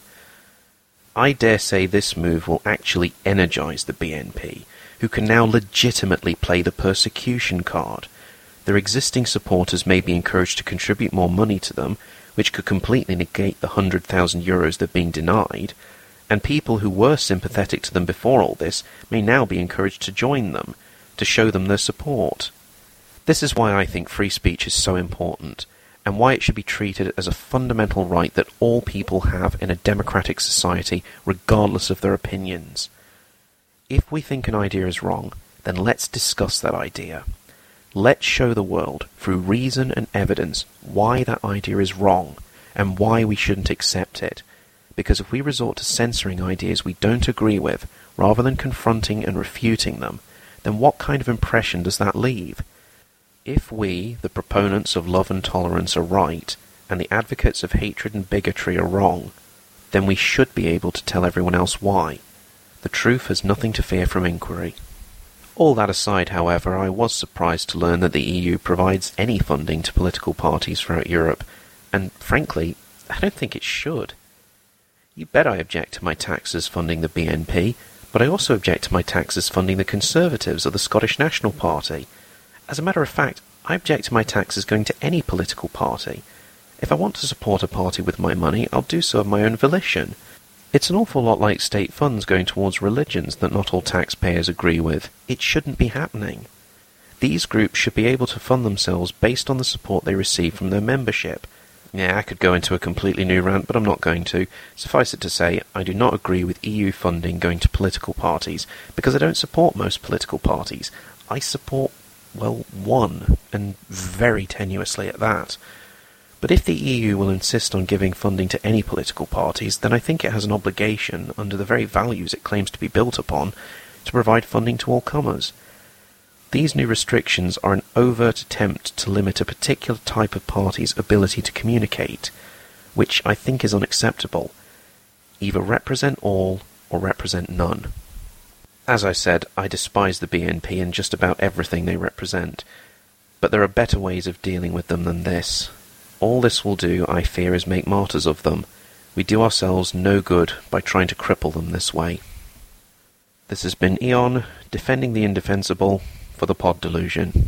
I dare say this move will actually energise the BNP, who can now legitimately play the persecution card. Their existing supporters may be encouraged to contribute more money to them, which could completely negate the €100,000 they're being denied, and people who were sympathetic to them before all this may now be encouraged to join them, to show them their support. This is why I think free speech is so important, and why it should be treated as a fundamental right that all people have in a democratic society, regardless of their opinions. If we think an idea is wrong, then let's discuss that idea. Let's show the world, through reason and evidence, why that idea is wrong, and why we shouldn't accept it. Because if we resort to censoring ideas we don't agree with, rather than confronting and refuting them, then what kind of impression does that leave? If we, the proponents of love and tolerance, are right, and the advocates of hatred and bigotry are wrong, then we should be able to tell everyone else why. The truth has nothing to fear from inquiry. All that aside, however, I was surprised to learn that the EU provides any funding to political parties throughout Europe, and frankly, I don't think it should. You bet I object to my taxes funding the BNP, but I also object to my taxes funding the Conservatives or the Scottish National Party. As a matter of fact, I object to my taxes going to any political party. If I want to support a party with my money, I'll do so of my own volition. It's an awful lot like state funds going towards religions that not all taxpayers agree with. It shouldn't be happening. These groups should be able to fund themselves based on the support they receive from their membership. Yeah, I could go into a completely new rant, but I'm not going to. Suffice it to say, I do not agree with EU funding going to political parties, because I don't support most political parties. I support, well, one, and very tenuously at that. But if the EU will insist on giving funding to any political parties, then I think it has an obligation, under the very values it claims to be built upon, to provide funding to all comers. These new restrictions are an overt attempt to limit a particular type of party's ability to communicate, which I think is unacceptable. Either represent all, or represent none. As I said, I despise the BNP and just about everything they represent, but there are better ways of dealing with them than this. All this will do, I fear, is make martyrs of them. We do ourselves no good by trying to cripple them this way. This has been Eon, defending the indefensible for the Pod Delusion.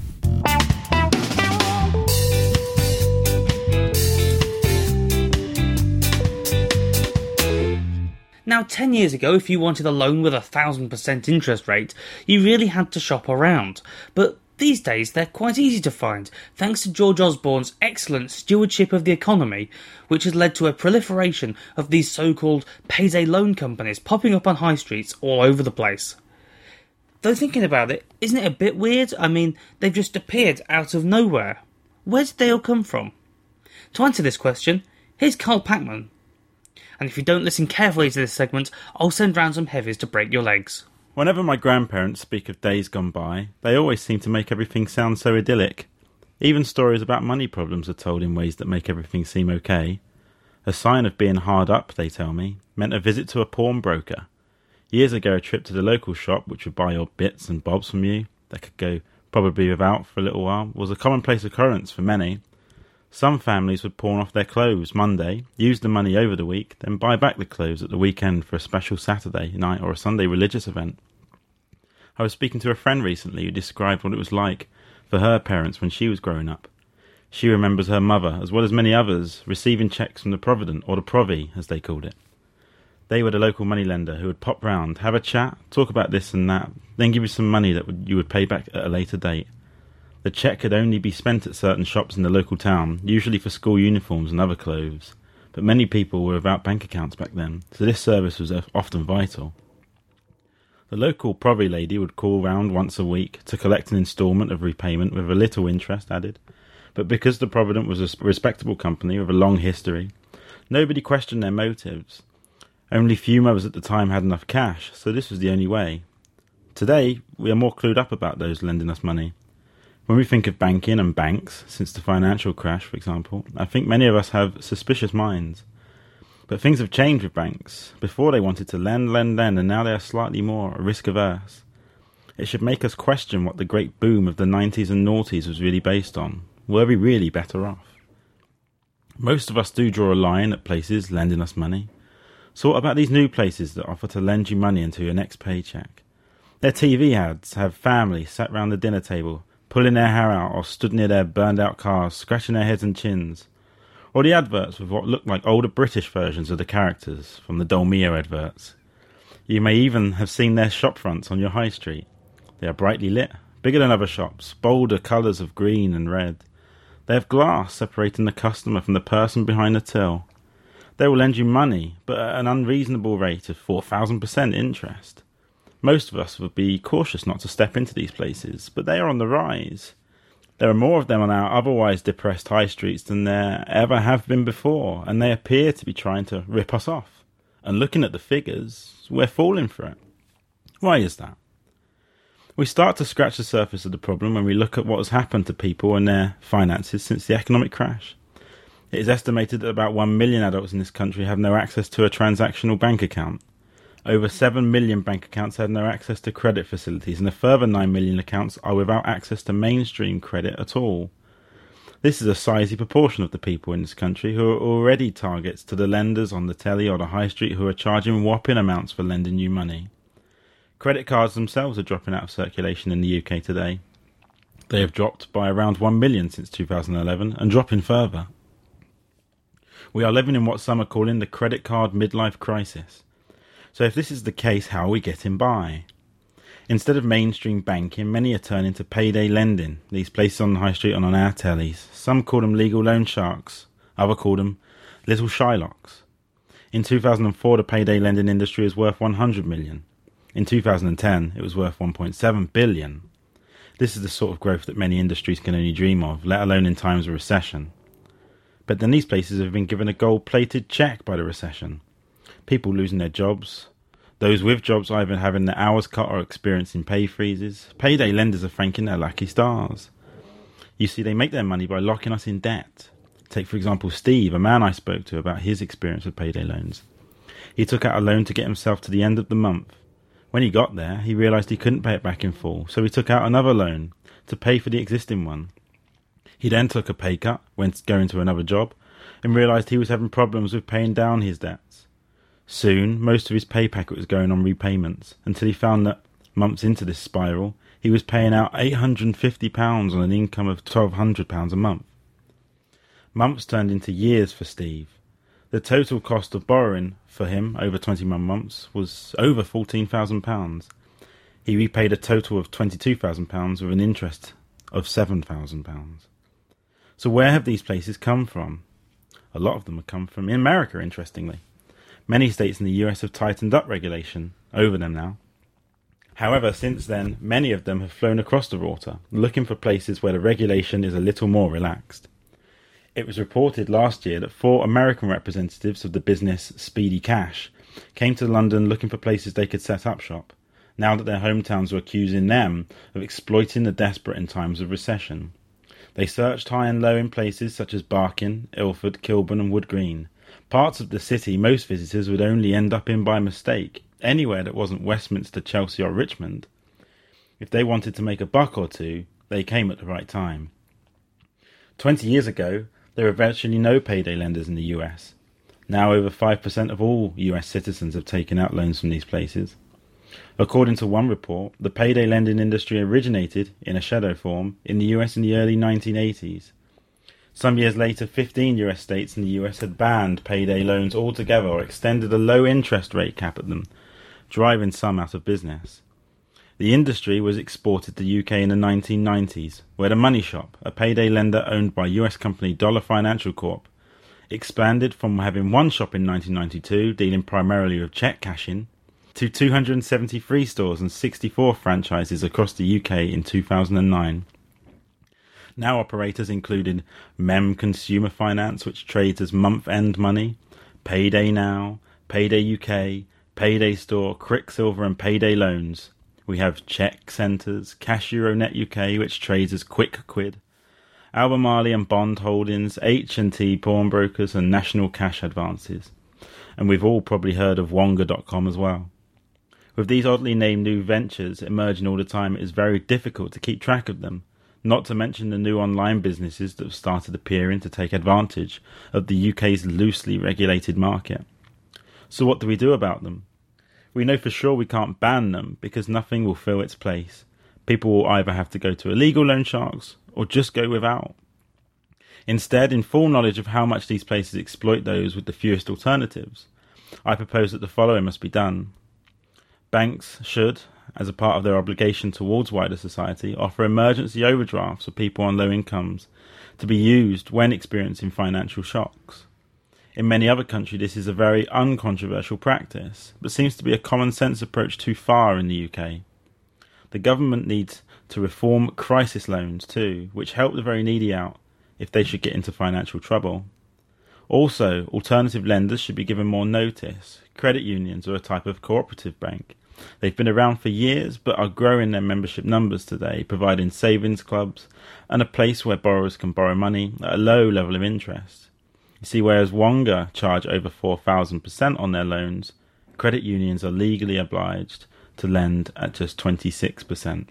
Now, 10 years ago, if you wanted a loan with 1,000% interest rate, you really had to shop around. But these days, they're quite easy to find, thanks to George Osborne's excellent stewardship of the economy, which has led to a proliferation of these so-called payday loan companies popping up on high streets all over the place. Though thinking about it, isn't it a bit weird? I mean, they've just appeared out of nowhere. Where did they all come from? To answer this question, here's Carl Packman. And if you don't listen carefully to this segment, I'll send round some heavies to break your legs. Whenever my grandparents speak of days gone by, they always seem to make everything sound so idyllic. Even stories about money problems are told in ways that make everything seem okay. A sign of being hard up, they tell me, meant a visit to a pawnbroker. Years ago, a trip to the local shop, which would buy odd bits and bobs from you, that could go probably without for a little while, was a commonplace occurrence for many. Some families would pawn off their clothes Monday, use the money over the week, then buy back the clothes at the weekend for a special Saturday night or a Sunday religious event. I was speaking to a friend recently who described what it was like for her parents when she was growing up. She remembers her mother, as well as many others, receiving cheques from the Provident, or the Provy, as they called it. They were the local moneylender who would pop round, have a chat, talk about this and that, then give you some money that you would pay back at a later date. The cheque could only be spent at certain shops in the local town, usually for school uniforms and other clothes, but many people were without bank accounts back then, so this service was often vital. The local Provy lady would call round once a week to collect an instalment of repayment with a little interest added, but because the Provident was a respectable company with a long history, nobody questioned their motives. Only few mothers at the time had enough cash, so this was the only way. Today, we are more clued up about those lending us money. When we think of banking and banks, since the financial crash, for example, I think many of us have suspicious minds. But things have changed with banks. Before they wanted to lend, and now they are slightly more risk-averse. It should make us question what the great boom of the 90s and noughties was really based on. Were we really better off? Most of us do draw a line at places lending us money. So what about these new places that offer to lend you money until your next paycheck? Their TV ads have families sat round the dinner table, pulling their hair out or stood near their burned-out cars, scratching their heads and chins. Or the adverts with what look like older British versions of the characters from the Dolmio adverts. You may even have seen their shop fronts on your high street. They are brightly lit, bigger than other shops, bolder colours of green and red. They have glass separating the customer from the person behind the till. They will lend you money, but at an unreasonable rate of 4,000% interest. Most of us would be cautious not to step into these places, but they are on the rise. There are more of them on our otherwise depressed high streets than there ever have been before, and they appear to be trying to rip us off. And looking at the figures, we're falling for it. Why is that? We start to scratch the surface of the problem when we look at what has happened to people and their finances since the economic crash. It is estimated that about 1 million adults in this country have no access to a transactional bank account. Over 7 million bank accounts have no access to credit facilities, and a further 9 million accounts are without access to mainstream credit at all. This is a sizey proportion of the people in this country who are already targets to the lenders on the telly or the high street who are charging whopping amounts for lending you money. Credit cards themselves are dropping out of circulation in the UK today. They have dropped by around 1 million since 2011 and dropping further. We are living in what some are calling the credit card midlife crisis. So if this is the case, how are we getting by? Instead of mainstream banking, many are turning to payday lending, these places on the high street and on our tellies. Some call them legal loan sharks, others call them little Shylocks. In 2004, the payday lending industry was worth 100 million. In 2010, it was worth 1.7 billion. This is the sort of growth that many industries can only dream of, let alone in times of recession. But then these places have been given a gold-plated cheque by the recession. People losing their jobs, those with jobs either having their hours cut or experiencing pay freezes. Payday lenders are thanking their lucky stars. You see, they make their money by locking us in debt. Take, for example, Steve, a man I spoke to about his experience with payday loans. He took out a loan to get himself to the end of the month. When he got there, he realised he couldn't pay it back in full, so he took out another loan to pay for the existing one. He then took a pay cut, went going to another job, and realised he was having problems with paying down his debts. Soon, most of his pay packet was going on repayments, until he found that, months into this spiral, he was paying out £850 on an income of £1,200 a month. Months turned into years for Steve. The total cost of borrowing for him over 21 months was over £14,000. He repaid a total of £22,000 with an interest of £7,000. So where have these places come from? A lot of them have come from America, interestingly. Many states in the US have tightened up regulation over them now. However, since then, many of them have flown across the water, looking for places where the regulation is a little more relaxed. It was reported last year that 4 American representatives of the business Speedy Cash came to London looking for places they could set up shop, now that their hometowns were accusing them of exploiting the desperate in times of recession. They searched high and low in places such as Barking, Ilford, Kilburn and Wood Green, parts of the city most visitors would only end up in by mistake, anywhere that wasn't Westminster, Chelsea or Richmond. If they wanted to make a buck or two, they came at the right time. 20 years ago, there were virtually no payday lenders in the US. Now over 5% of all US citizens have taken out loans from these places. According to one report, the payday lending industry originated, in a shadow form, in the US in the early 1980s. Some years later, 15 US states in the US had banned payday loans altogether or extended a low interest rate cap at them, driving some out of business. The industry was exported to the UK in the 1990s, where the Money Shop, a payday lender owned by US company Dollar Financial Corp, expanded from having one shop in 1992, dealing primarily with cheque cashing, to 273 stores and 64 franchises across the UK in 2009. Now operators included Mem Consumer Finance, which trades as month-end money, Payday Now, Payday UK, Payday Store, Quicksilver and Payday Loans. We have Check Centres, Cash Euronet UK, which trades as Quick Quid, Albemarle and Bond Holdings, H&T Pawnbrokers and National Cash Advances. And we've all probably heard of Wonga.com as well. With these oddly named new ventures emerging all the time, it is very difficult to keep track of them, not to mention the new online businesses that have started appearing to take advantage of the UK's loosely regulated market. So what do we do about them? We know for sure we can't ban them because nothing will fill its place. People will either have to go to illegal loan sharks or just go without. Instead, in full knowledge of how much these places exploit those with the fewest alternatives, I propose that the following must be done. Banks should, as a part of their obligation towards wider society, offer emergency overdrafts for people on low incomes to be used when experiencing financial shocks. In many other countries, this is a very uncontroversial practice, but seems to be a common-sense approach too far in the UK. The government needs to reform crisis loans too, which help the very needy out if they should get into financial trouble. Also, alternative lenders should be given more notice. Credit unions are a type of cooperative bank. They've been around for years, but are growing their membership numbers today, providing savings clubs and a place where borrowers can borrow money at a low level of interest. You see, whereas Wonga charge over 4,000% on their loans, credit unions are legally obliged to lend at just 26%.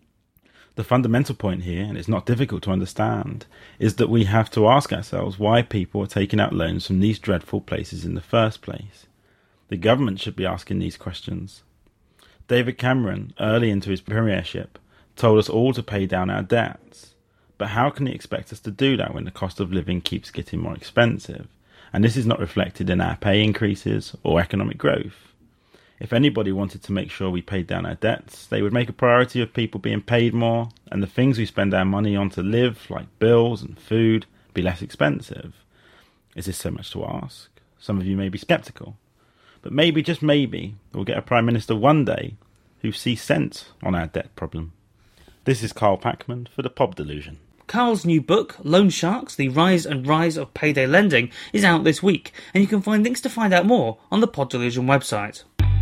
The fundamental point here, and it's not difficult to understand, is that we have to ask ourselves why people are taking out loans from these dreadful places in the first place. The government should be asking these questions. David Cameron, early into his premiership, told us all to pay down our debts. But how can he expect us to do that when the cost of living keeps getting more expensive? And this is not reflected in our pay increases or economic growth. If anybody wanted to make sure we paid down our debts, they would make a priority of people being paid more and the things we spend our money on to live, like bills and food, be less expensive. Is this so much to ask? Some of you may be sceptical. But maybe, just maybe, we'll get a Prime Minister one day who sees sense on our debt problem. This is Carl Packman for the Pod Delusion. Carl's new book, Loan Sharks, The Rise and Rise of Payday Lending, is out this week, and you can find links to find out more on the Pod Delusion website.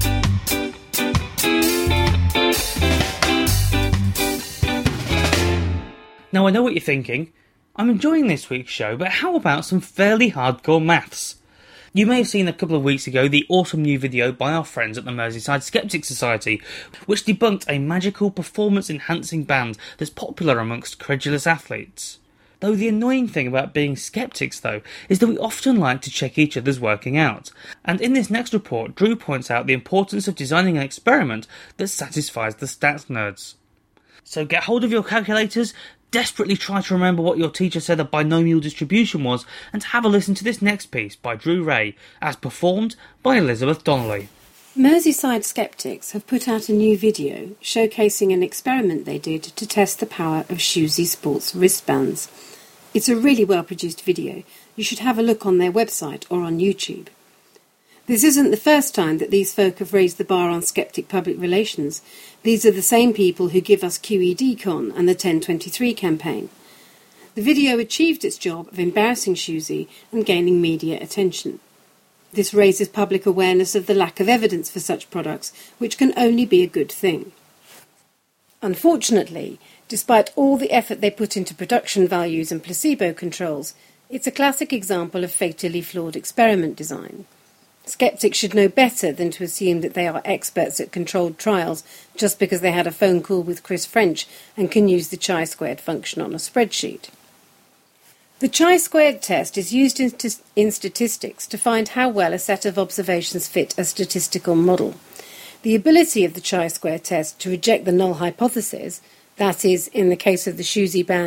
Now I know what you're thinking. I'm enjoying this week's show, but how about some fairly hardcore maths? You may have seen a couple of weeks ago the awesome new video by our friends at the Merseyside Skeptics Society, which debunked a magical performance-enhancing band that's popular amongst credulous athletes. Though the annoying thing about being skeptics, though, is that we often like to check each other's working out. And in this next report, Drew points out the importance of designing an experiment that satisfies the stats nerds. So get hold of your calculators, desperately try to remember what your teacher said a binomial distribution was, and have a listen to this next piece by Drew Ray, as performed by Elizabeth Donnelly. Merseyside Skeptics have put out a new video showcasing an experiment they did to test the power of Shoesy sports wristbands. It's a really well-produced video. You should have a look on their website or on YouTube. This isn't the first time that these folk have raised the bar on skeptic public relations. These are the same people who give us QEDCon and the 1023 campaign. The video achieved its job of embarrassing Shoesy and gaining media attention. This raises public awareness of the lack of evidence for such products, which can only be a good thing. Unfortunately, despite all the effort they put into production values and placebo controls, it's a classic example of fatally flawed experiment design. Skeptics should know better than to assume that they are experts at controlled trials just because they had a phone call with Chris French and can use the chi-squared function on a spreadsheet. The chi-squared test is used in statistics to find how well a set of observations fit a statistical model. The ability of the chi-squared test to reject the null hypothesis, that is, in the case of the Shoesy band,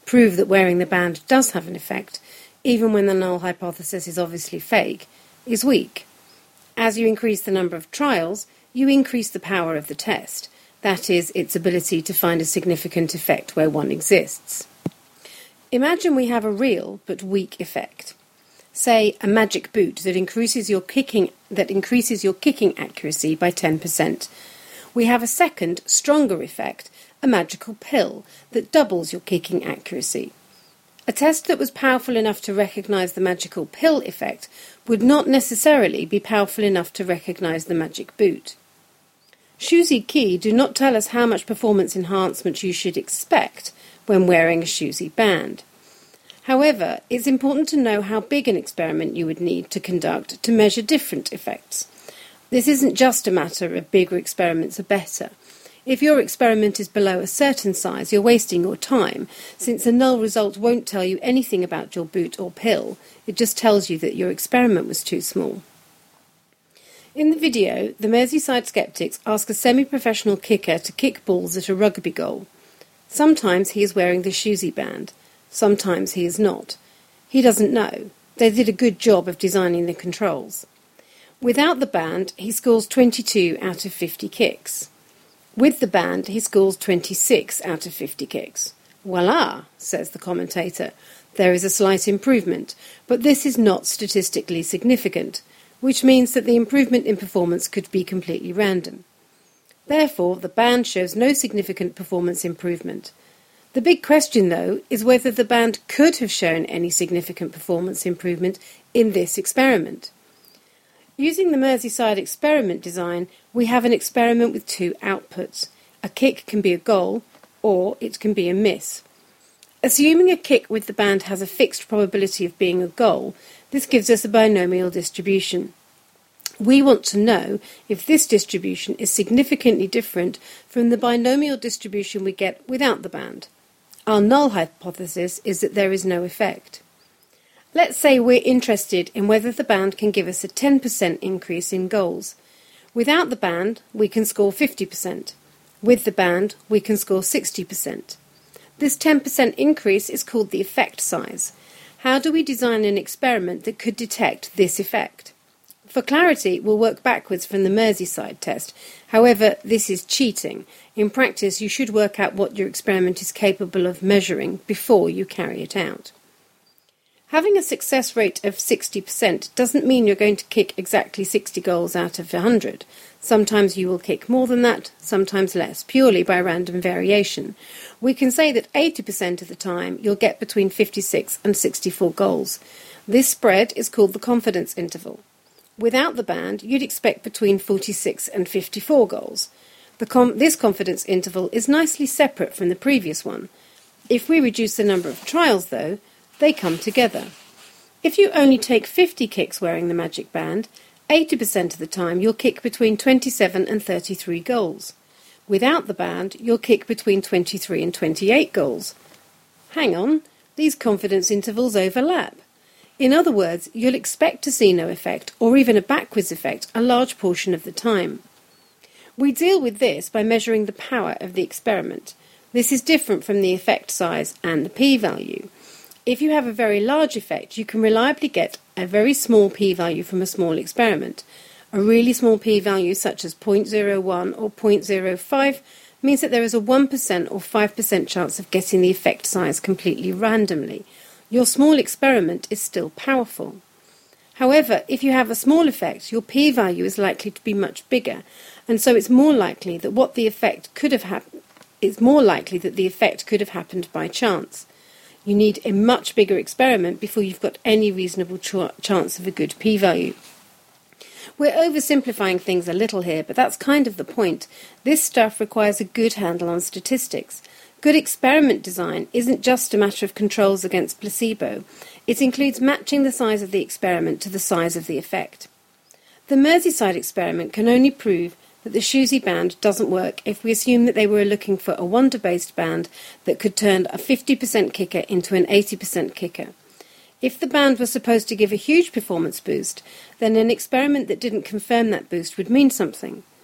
prove that wearing the band does have an effect, even when the null hypothesis is obviously fake, is weak. As you increase the number of trials, you increase the power of the test, that is, its ability to find a significant effect where one exists. Imagine we have a real but weak effect. Say, a magic boot that increases your kicking accuracy by 10%. We have a second, stronger effect, a magical pill that doubles your kicking accuracy. A test that was powerful enough to recognise the magical pill effect would not necessarily be powerful enough to recognise the magic boot. Shusi Key do not tell us how much performance enhancement you should expect when wearing a Shusi band. However, it's important to know how big an experiment you would need to conduct to measure different effects. This isn't just a matter of bigger experiments are better. If your experiment is below a certain size, you're wasting your time, since a null result won't tell you anything about your boot or pill. It just tells you that your experiment was too small. In the video, the Merseyside Skeptics ask a semi-professional kicker to kick balls at a rugby goal. Sometimes he is wearing the Shusi band. Sometimes he is not. He doesn't know. They did a good job of designing the controls. Without the band, he scores 22 out of 50 kicks. With the band, he scores 26 out of 50 kicks. Voila, says the commentator. There is a slight improvement, but this is not statistically significant, which means that the improvement in performance could be completely random. Therefore, the band shows no significant performance improvement. The big question, though, is whether the band could have shown any significant performance improvement in this experiment. Using the Merseyside experiment design, we have an experiment with two outputs. A kick can be a goal, or it can be a miss. Assuming a kick with the band has a fixed probability of being a goal, this gives us a binomial distribution. We want to know if this distribution is significantly different from the binomial distribution we get without the band. Our null hypothesis is that there is no effect. Let's say we're interested in whether the band can give us a 10% increase in goals. Without the band, we can score 50%. With the band, we can score 60%. This 10% increase is called the effect size. How do we design an experiment that could detect this effect? For clarity, we'll work backwards from the Merseyside test. However, this is cheating. In practice, you should work out what your experiment is capable of measuring before you carry it out. Having a success rate of 60% doesn't mean you're going to kick exactly 60 goals out of 100. Sometimes you will kick more than that, sometimes less, purely by random variation. We can say that 80% of the time you'll get between 56 and 64 goals. This spread is called the confidence interval. Without the band, you'd expect between 46 and 54 goals. This confidence interval is nicely separate from the previous one. If we reduce the number of trials, though, they come together. If you only take 50 kicks wearing the magic band, 80% of the time you'll kick between 27 and 33 goals. Without the band, you'll kick between 23 and 28 goals. Hang on, these confidence intervals overlap. In other words, you'll expect to see no effect, or even a backwards effect, a large portion of the time. We deal with this by measuring the power of the experiment. This is different from the effect size and the p-value. If you have a very large effect, you can reliably get a very small p-value from a small experiment. A really small p-value, such as 0.01 or 0.05, means that there is a 1% or 5% chance of getting the effect size completely randomly. Your small experiment is still powerful. However, if you have a small effect, your p-value is likely to be much bigger, and so it's more likely that the effect could have happened by chance. You need a much bigger experiment before you've got any reasonable chance of a good p-value. We're oversimplifying things a little here, but that's kind of the point. This stuff requires a good handle on statistics. Good experiment design isn't just a matter of controls against placebo. It includes matching the size of the experiment to the size of the effect. The Merseyside experiment can only prove that the Shusi band doesn't work if we assume that they were looking for a wonder-based band that could turn a 50% kicker into an 80% kicker. If the band was supposed to give a huge performance boost, then an experiment that didn't confirm that boost would mean something.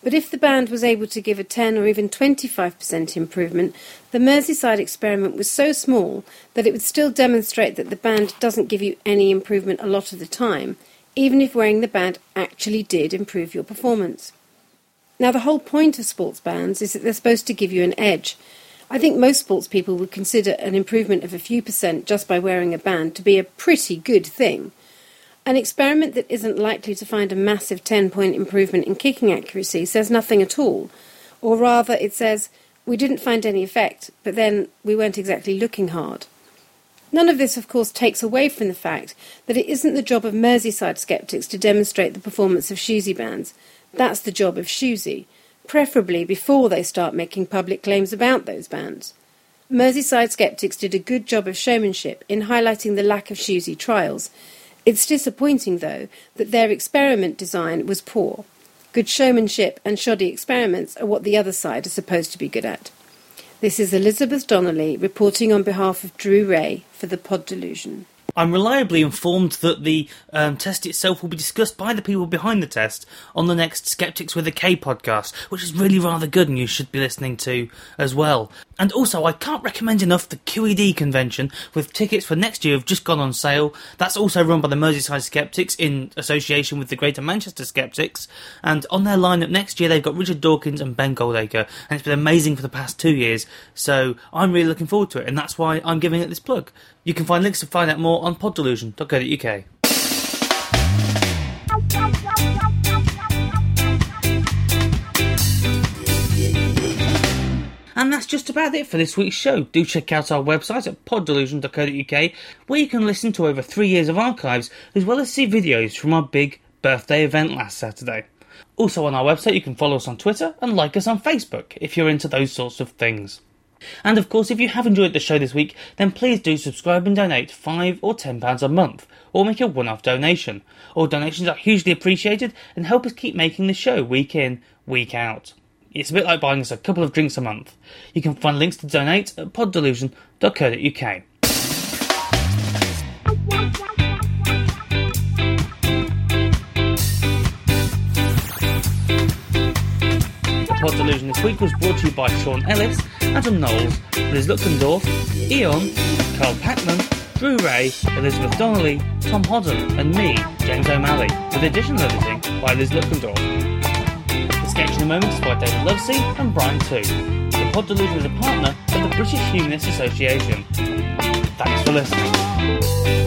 But if the band was able to give a 10 or even 25% improvement, the Merseyside experiment was so small that it would still demonstrate that the band doesn't give you any improvement a lot of the time, even if wearing the band actually did improve your performance. Now, the whole point of sports bands is that they're supposed to give you an edge. I think most sports people would consider an improvement of a few percent just by wearing a band to be a pretty good thing. An experiment that isn't likely to find a massive 10-point improvement in kicking accuracy says nothing at all. Or rather, it says, we didn't find any effect, but then we weren't exactly looking hard. None of this, of course, takes away from the fact that it isn't the job of Merseyside sceptics to demonstrate the performance of Shoesy bands. That's the job of Shoesy, preferably before they start making public claims about those bands. Merseyside sceptics did a good job of showmanship in highlighting the lack of Shoesy trials. It's disappointing, though, that their experiment design was poor. Good showmanship and shoddy experiments are what the other side is supposed to be good at. This is Elizabeth Donnelly reporting on behalf of Drew Ray for the Pod Delusion. I'm reliably informed that the test itself will be discussed by the people behind the test on the next Skeptics with a K podcast, which is really rather good and you should be listening to as well. And also, I can't recommend enough the QED convention, with tickets for next year have just gone on sale. That's also run by the Merseyside Skeptics in association with the Greater Manchester Skeptics. And on their lineup next year, they've got Richard Dawkins and Ben Goldacre. And it's been amazing for the past 2 years. So I'm really looking forward to it, and that's why I'm giving it this plug. You can find links to find out more on poddelusion.co.uk. And that's just about it for this week's show. Do check out our website at poddelusion.co.uk, where you can listen to over 3 years of archives, as well as see videos from our big birthday event last Saturday. Also on our website you can follow us on Twitter and like us on Facebook, if you're into those sorts of things. And of course, if you have enjoyed the show this week, then please do subscribe and donate £5 or £10 a month, or make a one-off donation. All donations are hugely appreciated and help us keep making the show week in, week out. It's a bit like buying us a couple of drinks a month. You can find links to donate at poddelusion.co.uk. Pod Delusion this week was brought to you by Sean Ellis, Adam Knowles, Liz Luckendorf, Eon, Carl Packman, Drew Ray, Elizabeth Donnelly, Tom Hodden, and me, James O'Malley, with additional editing by Liz Luckendorf. The sketch in a moment is by David Lovesey and Brian too. The Pod Delusion is a partner of the British Humanists Association. Thanks for listening.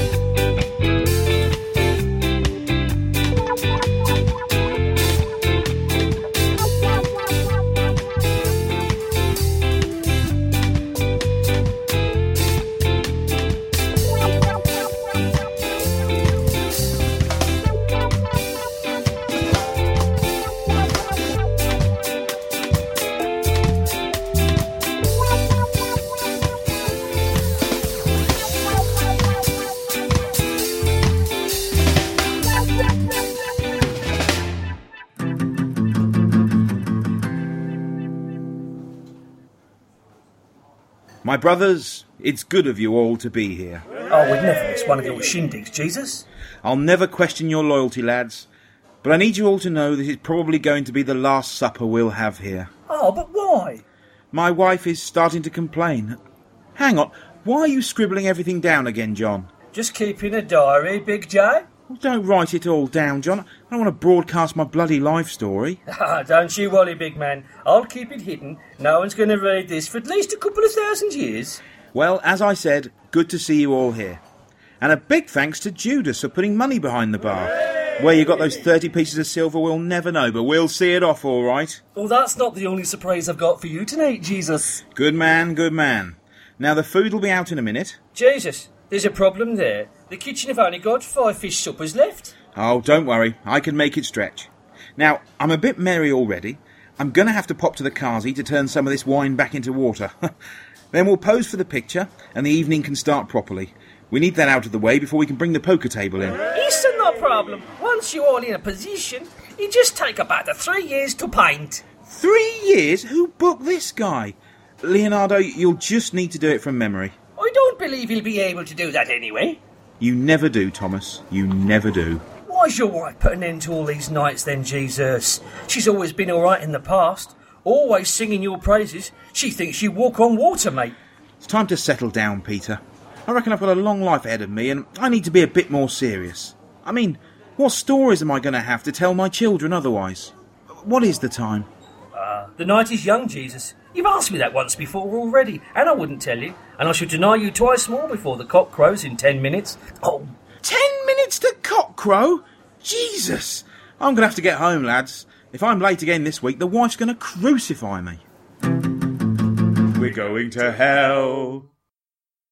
My brothers, it's good of you all to be here. Oh, we'd never miss one of your shindigs, Jesus. I'll never question your loyalty, lads, but I need you all to know this is probably going to be the last supper we'll have here. Oh, but why? My wife is starting to complain. Hang on, why are you scribbling everything down again, John? Just keeping a diary, Big J. Well, don't write it all down, John. I don't want to broadcast my bloody life story. Don't you worry, big man. I'll keep it hidden. No one's going to read this for at least a couple of 1,000 years. Well, as I said, good to see you all here. And a big thanks to Judas for putting money behind the bar. Where you got those 30 pieces of silver, we'll never know, but we'll see it off, all right. Well, that's not the only surprise I've got for you tonight, Jesus. Good man, good man. Now, the food will be out in a minute. Jesus, there's a problem there. The kitchen have only got 5 fish suppers left. Oh, don't worry. I can make it stretch. Now, I'm a bit merry already. I'm going to have to pop to the Kazi to turn some of this wine back into water. Then we'll pose for the picture, and the evening can start properly. We need that out of the way before we can bring the poker table in. It's no problem. Once you're all in a position, it just take about 3 years to paint. 3 years? Who booked this guy? Leonardo, you'll just need to do it from memory. I don't believe he'll be able to do that anyway. You never do, Thomas. You never do. Why Why's your wife put an end to all these nights then, Jesus? She's always been all right in the past. Always singing your praises. She thinks you walk on water, mate. It's time to settle down, Peter. I reckon I've got a long life ahead of me and I need to be a bit more serious. I mean, what stories am I going to have to tell my children otherwise? What is the time? The night is young, Jesus. You've asked me that once before already, and I wouldn't tell you. And I shall deny you twice more before the cock crows in 10 minutes. Oh, 10 minutes to cock crow? Jesus! I'm going to have to get home, lads. If I'm late again this week, the wife's going to crucify me. We're going to hell.